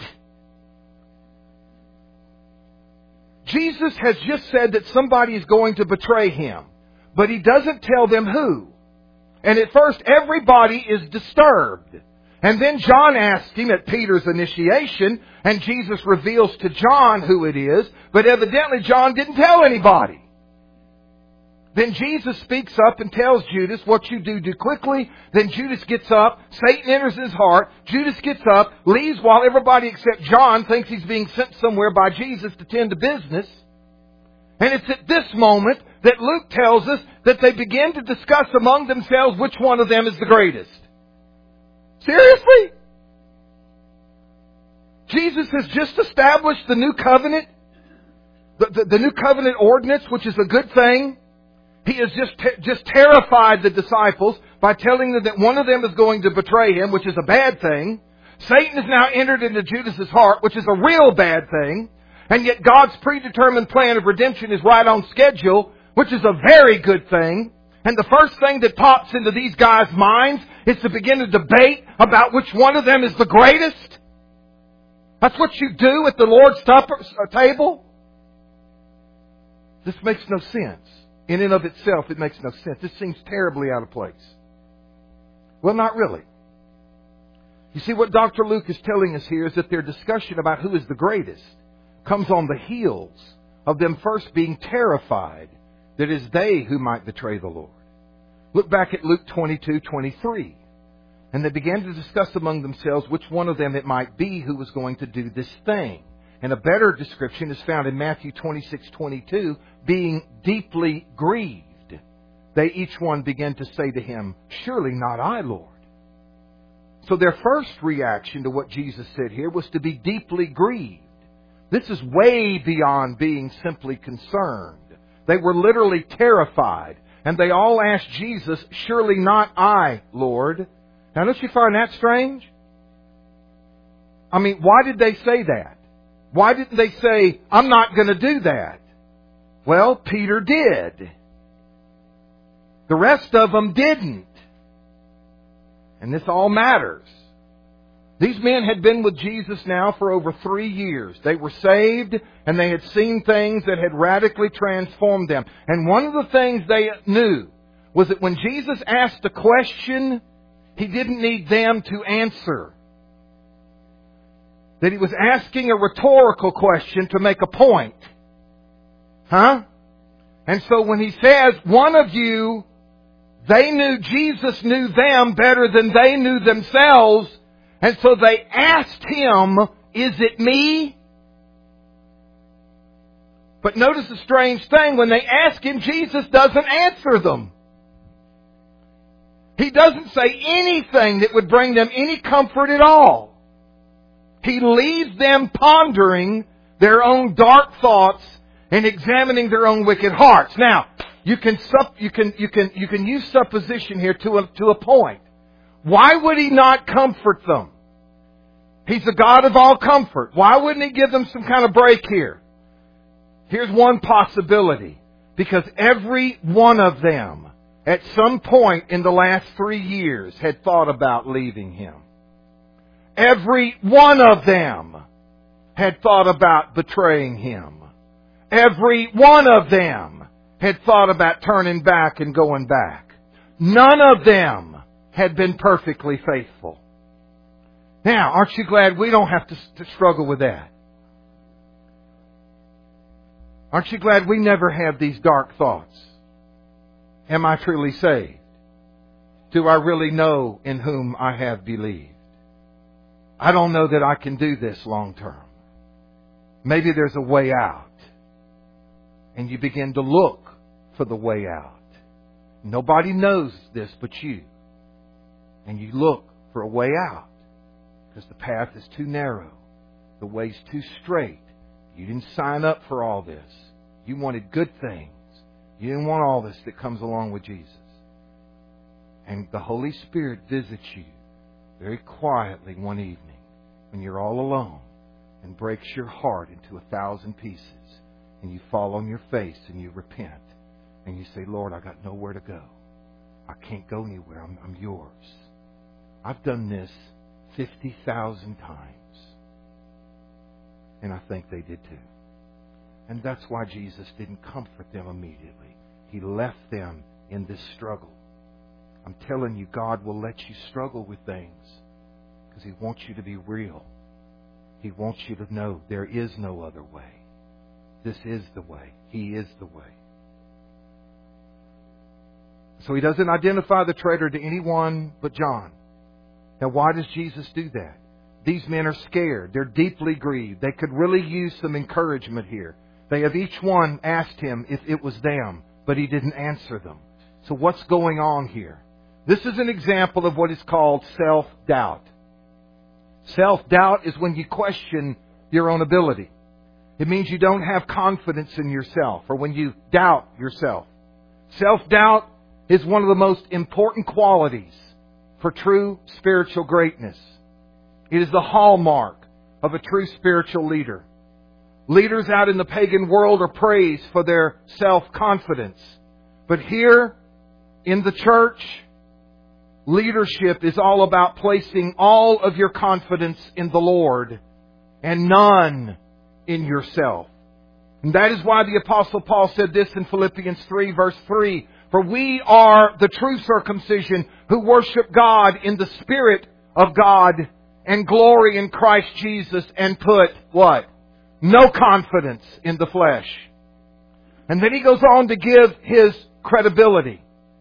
Jesus has just said that somebody is going to betray Him, but He doesn't tell them who. And at first everybody is disturbed. And then John asks him at Peter's initiation, and Jesus reveals to John who it is, but evidently John didn't tell anybody. Then Jesus speaks up and tells Judas, what you do quickly. Then Judas gets up. Satan enters his heart. Judas gets up, leaves while everybody except John thinks he's being sent somewhere by Jesus to tend to business. And it's at this moment that Luke tells us that they begin to discuss among themselves which one of them is the greatest. Seriously? Jesus has just established the new covenant, the new covenant ordinance, which is a good thing. He has just terrified the disciples by telling them that one of them is going to betray Him, which is a bad thing. Satan has now entered into Judas's heart, which is a real bad thing. And yet God's predetermined plan of redemption is right on schedule, which is a very good thing. And the first thing that pops into these guys' minds is to begin a debate about which one of them is the greatest. That's what you do at the Lord's table. This makes no sense. In and of itself, it makes no sense. This seems terribly out of place. Well, not really. You see, what Dr. Luke is telling us here is that their discussion about who is the greatest comes on the heels of them first being terrified that it is they who might betray the Lord. Look back at Luke 22:23. And they began to discuss among themselves which one of them it might be who was going to do this thing. And a better description is found in Matthew 26:22, being deeply grieved. They each one began to say to Him, surely not I, Lord. So their first reaction to what Jesus said here was to be deeply grieved. This is way beyond being simply concerned. They were literally terrified. And they all asked Jesus, surely not I, Lord. Now don't you find that strange? I mean, why did they say that? Why didn't they say, I'm not going to do that? Well, Peter did. The rest of them didn't. And this all matters. These men had been with Jesus now for over 3 years. They were saved and they had seen things that had radically transformed them. And one of the things they knew was that when Jesus asked a question, He didn't need them to answer. That He was asking a rhetorical question to make a point. Huh? And so when He says, one of you They knew Jesus knew them better than they knew themselves. And so they asked Him, "Is it me?" But notice the strange thing. When they ask Him, Jesus doesn't answer them. He doesn't say anything that would bring them any comfort at all. He leaves them pondering their own dark thoughts and examining their own wicked hearts. Now, you can use supposition here to a point. Why would He not comfort them? He's the God of all comfort. Why wouldn't He give them some kind of break here? Here's one possibility. Because every one of them, at some point in the last 3 years, had thought about leaving Him. Every one of them had thought about betraying Him. Every one of them had thought about turning back and going back. None of them had been perfectly faithful. Now, aren't you glad we don't have to struggle with that? Aren't you glad we never have these dark thoughts? Am I truly saved? Do I really know in whom I have believed? I don't know that I can do this long term. Maybe there's a way out. And you begin to look for the way out. Nobody knows this but you. And you look for a way out. Because the path is too narrow. The way's too straight. You didn't sign up for all this. You wanted good things. You didn't want all this that comes along with Jesus. And the Holy Spirit visits you very quietly one evening when you're all alone and breaks your heart into 1,000 pieces. And you fall on your face and you repent. And you say, "Lord, I got nowhere to go. I can't go anywhere. I'm yours. I've done this 50,000 times." And I think they did too. And that's why Jesus didn't comfort them immediately. He left them in this struggle. I'm telling you, God will let you struggle with things because He wants you to be real. He wants you to know there is no other way. This is the way. He is the way. So He doesn't identify the traitor to anyone but John. Now, why does Jesus do that? These men are scared. They're deeply grieved. They could really use some encouragement here. They have each one asked Him if it was them, but He didn't answer them. So what's going on here? This is an example of what is called self-doubt. Self-doubt is when you question your own ability. It means you don't have confidence in yourself, or when you doubt yourself. Self-doubt is one of the most important qualities for true spiritual greatness. It is the hallmark of a true spiritual leader. Leaders out in the pagan world are praised for their self-confidence. But here in the church, leadership is all about placing all of your confidence in the Lord and none in yourself. And that is why the Apostle Paul said this in Philippians 3 verse 3. "For we are the true circumcision who worship God in the Spirit of God and glory in Christ Jesus and put," what? "No confidence in the flesh." And then he goes on to give his credibility.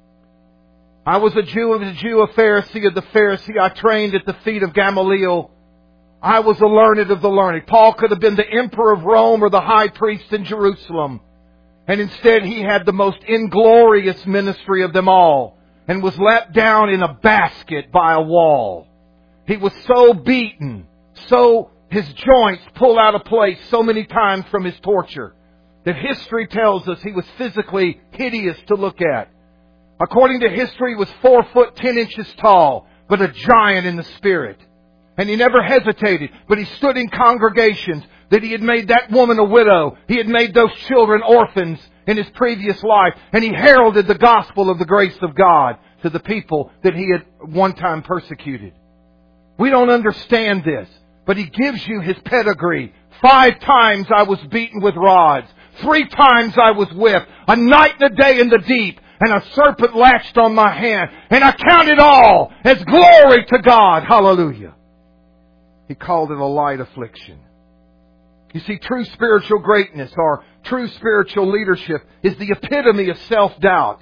"I was a Jew of the Jew, a Pharisee of the Pharisee. I trained at the feet of Gamaliel. I was a learned of the learned." Paul could have been the emperor of Rome or the high priest in Jerusalem. And instead he had the most inglorious ministry of them all and was let down in a basket by a wall. He was so beaten, so his joints pulled out of place so many times from his torture, that history tells us he was physically hideous to look at. According to history, he was 4 foot 10 inches tall, but a giant in the spirit. And he never hesitated, but he stood in congregations that he had made that woman a widow. He had made those children orphans in his previous life. And he heralded the gospel of the grace of God to the people that he had one time persecuted. We don't understand this, but he gives you his pedigree. 5 times I was beaten with rods. 3 times I was whipped. A night and a day in the deep. And a serpent latched on my hand. And I count it all as glory to God. Hallelujah. He called it a light affliction. You see, true spiritual greatness or true spiritual leadership is the epitome of self-doubt.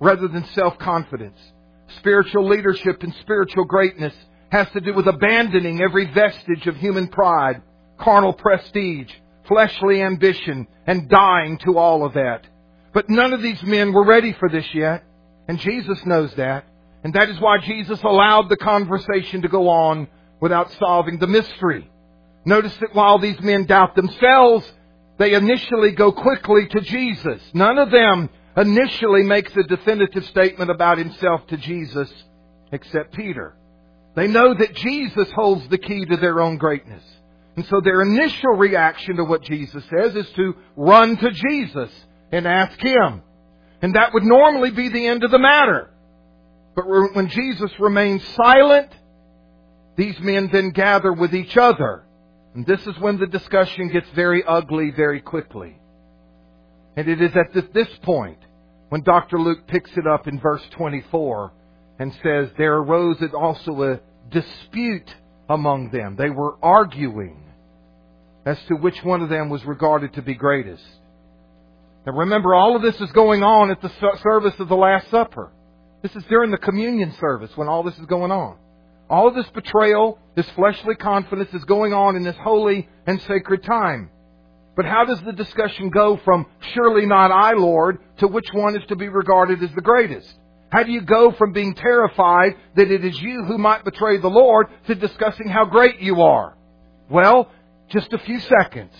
rather than self-confidence. Spiritual leadership and spiritual greatness has to do with abandoning every vestige of human pride, carnal prestige, fleshly ambition, and dying to all of that. But none of these men were ready for this yet, and Jesus knows that. And that is why Jesus allowed the conversation to go on without solving the mystery. Notice that while these men doubt themselves, they initially go quickly to Jesus. None of them initially makes a definitive statement about himself to Jesus, except Peter. They know that Jesus holds the key to their own greatness. And so their initial reaction to what Jesus says is to run to Jesus and ask Him. And that would normally be the end of the matter. But when Jesus remains silent, these men then gather with each other. And this is when the discussion gets very ugly very quickly. And it is at this point when Dr. Luke picks it up in verse 24 and says, there arose also a dispute among them. They were arguing as to which one of them was regarded to be greatest. Now remember, all of this is going on at the service of the Last Supper. This is during the communion service when all this is going on. All of this betrayal, this fleshly confidence is going on in this holy and sacred time. But how does the discussion go from surely not I, Lord, to which one is to be regarded as the greatest? How do you go from being terrified that it is you who might betray the Lord to discussing how great you are? Well, just a few seconds.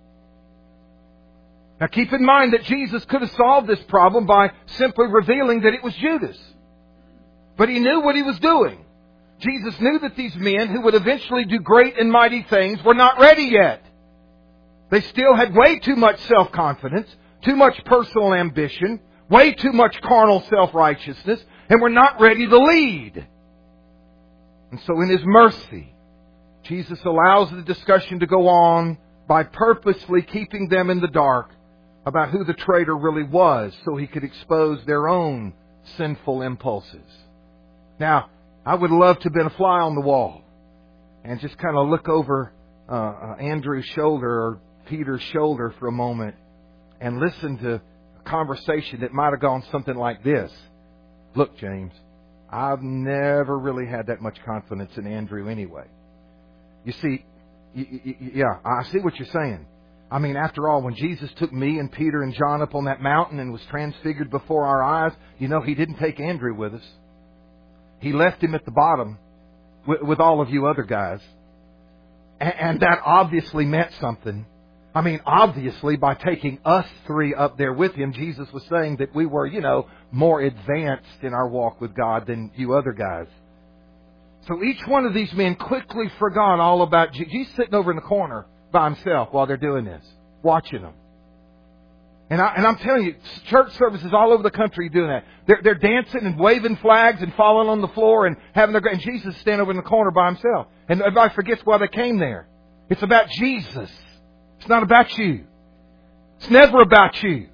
Now keep in mind that Jesus could have solved this problem by simply revealing that it was Judas. But He knew what He was doing. Jesus knew that these men who would eventually do great and mighty things were not ready yet. They still had way too much self-confidence, too much personal ambition, way too much carnal self-righteousness, and were not ready to lead. And so in His mercy, Jesus allows the discussion to go on by purposely keeping them in the dark about who the traitor really was so He could expose their own sinful impulses. Now, I would love to have been a fly on the wall and just kind of look over Andrew's shoulder or Peter's shoulder for a moment and listen to a conversation that might have gone something like this. Look, James, I've never really had that much confidence in Andrew anyway. You see, yeah, I see what you're saying. I mean, after all, when Jesus took me and Peter and John up on that mountain and was transfigured before our eyes, you know, He didn't take Andrew with us. He left him at the bottom with all of you other guys. And that obviously meant something. I mean, obviously, by taking us three up there with Him, Jesus was saying that we were, more advanced in our walk with God than you other guys. So each one of these men quickly forgot all about Jesus. He's sitting over in the corner by himself while they're doing this, watching them. And I'm telling you, church services all over the country doing that. They're dancing and waving flags and falling on the floor and having and Jesus is standing over in the corner by Himself. And everybody forgets why they came there. It's about Jesus. It's not about you. It's never about you.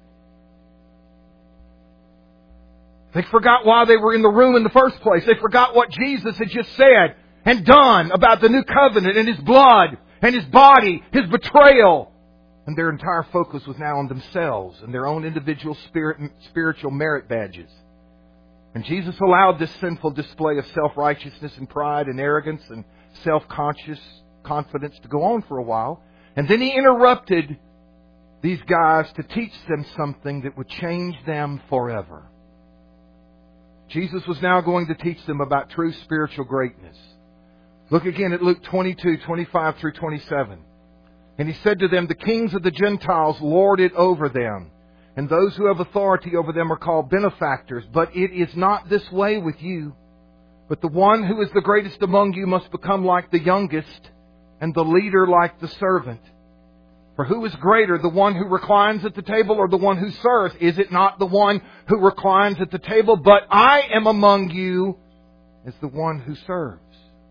They forgot why they were in the room in the first place. They forgot what Jesus had just said and done about the new covenant and His blood and His body, His betrayal. And their entire focus was now on themselves and their own individual spiritual merit badges. And Jesus allowed this sinful display of self-righteousness and pride and arrogance and self-conscious confidence to go on for a while. And then He interrupted these guys to teach them something that would change them forever. Jesus was now going to teach them about true spiritual greatness. Look again at Luke 22:25 through 27. And He said to them, the kings of the Gentiles lord it over them, and those who have authority over them are called benefactors. But it is not this way with you. But the one who is the greatest among you must become like the youngest, and the leader like the servant. For who is greater, the one who reclines at the table or the one who serves? Is it not the one who reclines at the table? But I am among you as the one who serves.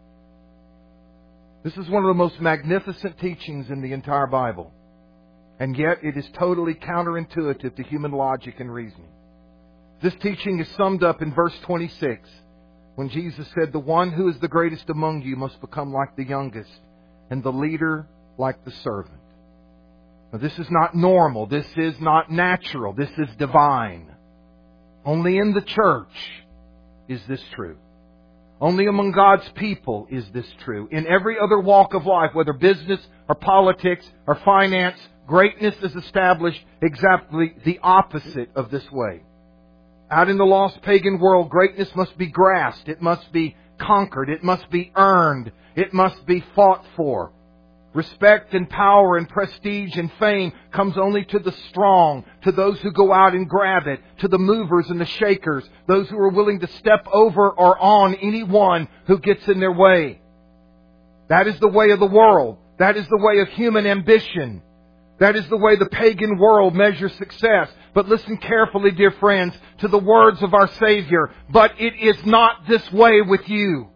This is one of the most magnificent teachings in the entire Bible. And yet it is totally counterintuitive to human logic and reasoning. This teaching is summed up in verse 26 when Jesus said, the one who is the greatest among you must become like the youngest, and the leader like the servant. Now, this is not normal. This is not natural. This is divine. Only in the church is this true. Only among God's people is this true. In every other walk of life, whether business or politics or finance, greatness is established exactly the opposite of this way. Out in the lost pagan world, greatness must be grasped. It must be conquered. It must be earned. It must be fought for. Respect and power and prestige and fame comes only to the strong, to those who go out and grab it, to the movers and the shakers, those who are willing to step over or on anyone who gets in their way. That is the way of the world. That is the way of human ambition. That is the way the pagan world measures success. But listen carefully, dear friends, to the words of our Savior. But it is not this way with you.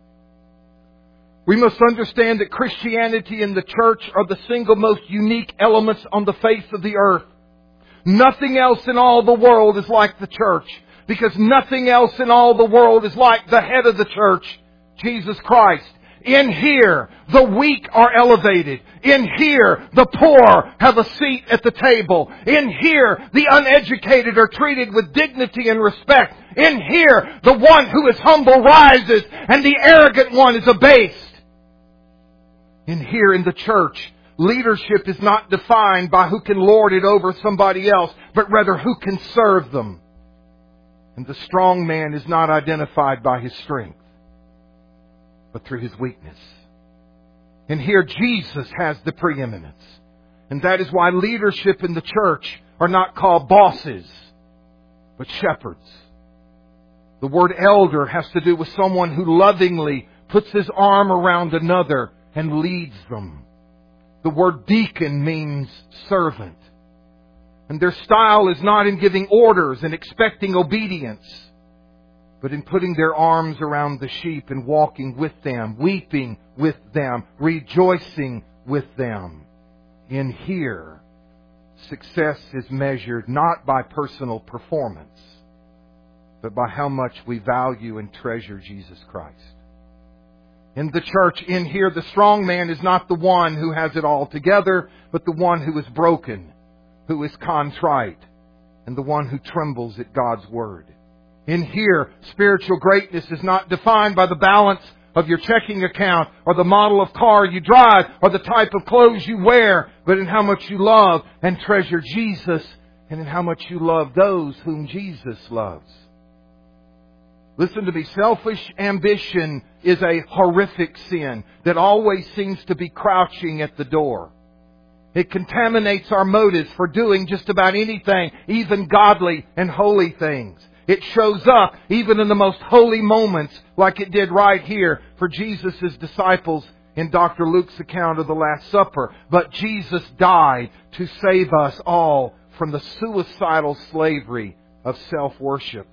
We must understand that Christianity and the church are the single most unique elements on the face of the earth. Nothing else in all the world is like the church, because nothing else in all the world is like the head of the church, Jesus Christ. In here, the weak are elevated. In here, the poor have a seat at the table. In here, the uneducated are treated with dignity and respect. In here, the one who is humble rises, and the arrogant one is abased. In here in the church, leadership is not defined by who can lord it over somebody else, but rather who can serve them. And the strong man is not identified by his strength, but through his weakness. And here Jesus has the preeminence. And that is why leadership in the church are not called bosses, but shepherds. The word elder has to do with someone who lovingly puts his arm around another and leads them. The word deacon means servant. And their style is not in giving orders and expecting obedience, but in putting their arms around the sheep and walking with them, weeping with them, rejoicing with them. In here, success is measured not by personal performance, but by how much we value and treasure Jesus Christ. In the church, in here, the strong man is not the one who has it all together, but the one who is broken, who is contrite, and the one who trembles at God's word. In here, spiritual greatness is not defined by the balance of your checking account or the model of car you drive or the type of clothes you wear, but in how much you love and treasure Jesus and in how much you love those whom Jesus loves. Listen to me. Selfish ambition is a horrific sin that always seems to be crouching at the door. It contaminates our motives for doing just about anything, even godly and holy things. It shows up even in the most holy moments, like it did right here for Jesus' disciples in Dr. Luke's account of the Last Supper. But Jesus died to save us all from the suicidal slavery of self-worship.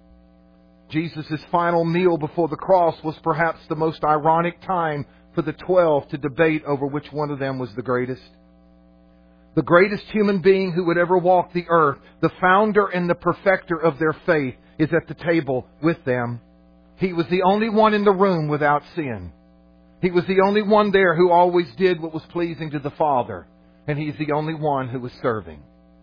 Jesus' final meal before the cross was perhaps the most ironic time for the 12 to debate over which one of them was the greatest. The greatest human being who would ever walk the earth, the founder and the perfecter of their faith, is at the table with them. He was the only one in the room without sin. He was the only one there who always did what was pleasing to the Father. And He's the only one who was serving.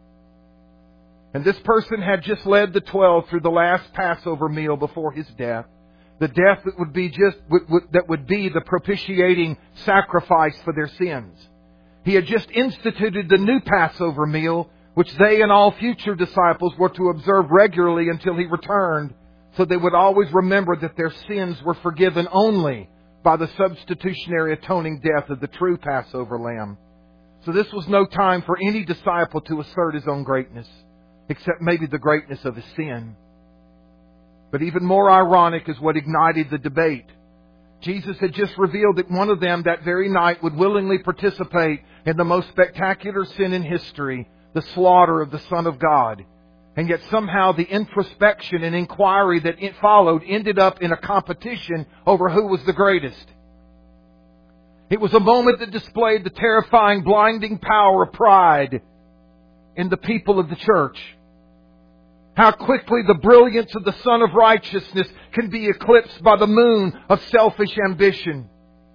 And this person had just led the 12 through the last Passover meal before His death. The death that would be the propitiating sacrifice for their sins. He had just instituted the new Passover meal, which they and all future disciples were to observe regularly until He returned, so they would always remember that their sins were forgiven only by the substitutionary atoning death of the true Passover lamb. So this was no time for any disciple to assert his own greatness, except maybe the greatness of his sin. But even more ironic is what ignited the debate. Jesus had just revealed that one of them that very night would willingly participate in the most spectacular sin in history, the slaughter of the Son of God. And yet somehow the introspection and inquiry that it followed ended up in a competition over who was the greatest. It was a moment that displayed the terrifying, blinding power of pride in the people of the church. How quickly the brilliance of the Son of Righteousness can be eclipsed by the moon of selfish ambition.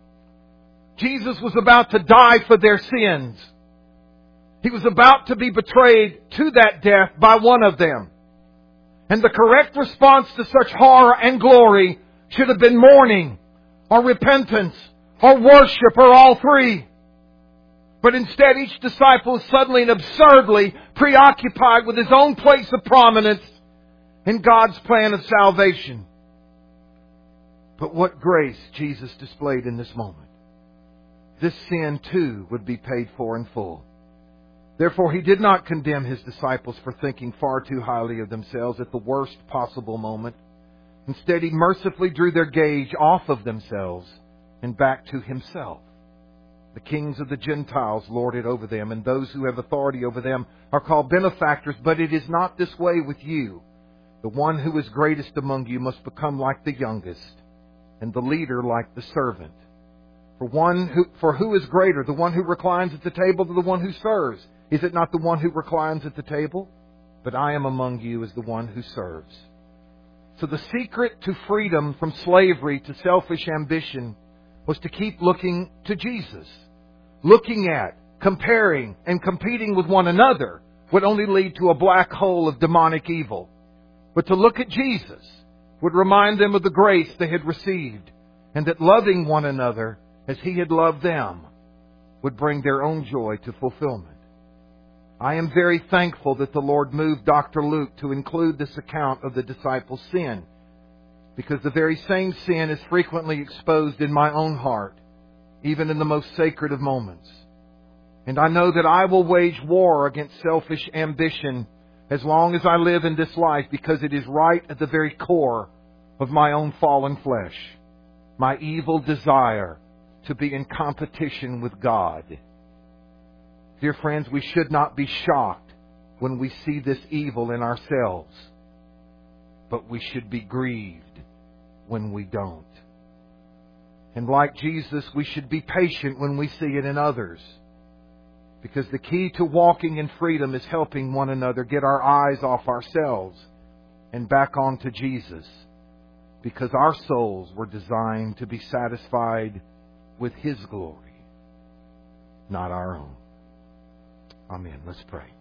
Jesus was about to die for their sins. He was about to be betrayed to that death by one of them. And the correct response to such horror and glory should have been mourning, or repentance, or worship, or all three. But instead, each disciple is suddenly and absurdly preoccupied with his own place of prominence in God's plan of salvation. But what grace Jesus displayed in this moment. This sin, too, would be paid for in full. Therefore, He did not condemn His disciples for thinking far too highly of themselves at the worst possible moment. Instead, He mercifully drew their gaze off of themselves and back to Himself. The kings of the Gentiles lord it over them, and those who have authority over them are called benefactors. But it is not this way with you. The one who is greatest among you must become like the youngest, and the leader like the servant. For who is greater, the one who reclines at the table or the one who serves? Is it not the one who reclines at the table? But I am among you as the one who serves. So the secret to freedom from slavery to selfish ambition was to keep looking to Jesus. Looking at, comparing, and competing with one another would only lead to a black hole of demonic evil. But to look at Jesus would remind them of the grace they had received, and that loving one another as He had loved them would bring their own joy to fulfillment. I am very thankful that the Lord moved Dr. Luke to include this account of the disciples' sin, because the very same sin is frequently exposed in my own heart, even in the most sacred of moments. And I know that I will wage war against selfish ambition as long as I live in this life, because it is right at the very core of my own fallen flesh, my evil desire to be in competition with God. Dear friends, we should not be shocked when we see this evil in ourselves, but we should be grieved when we don't. And like Jesus, we should be patient when we see it in others, because the key to walking in freedom is helping one another get our eyes off ourselves and back onto Jesus, because our souls were designed to be satisfied with His glory, not our own. Amen. Let's pray.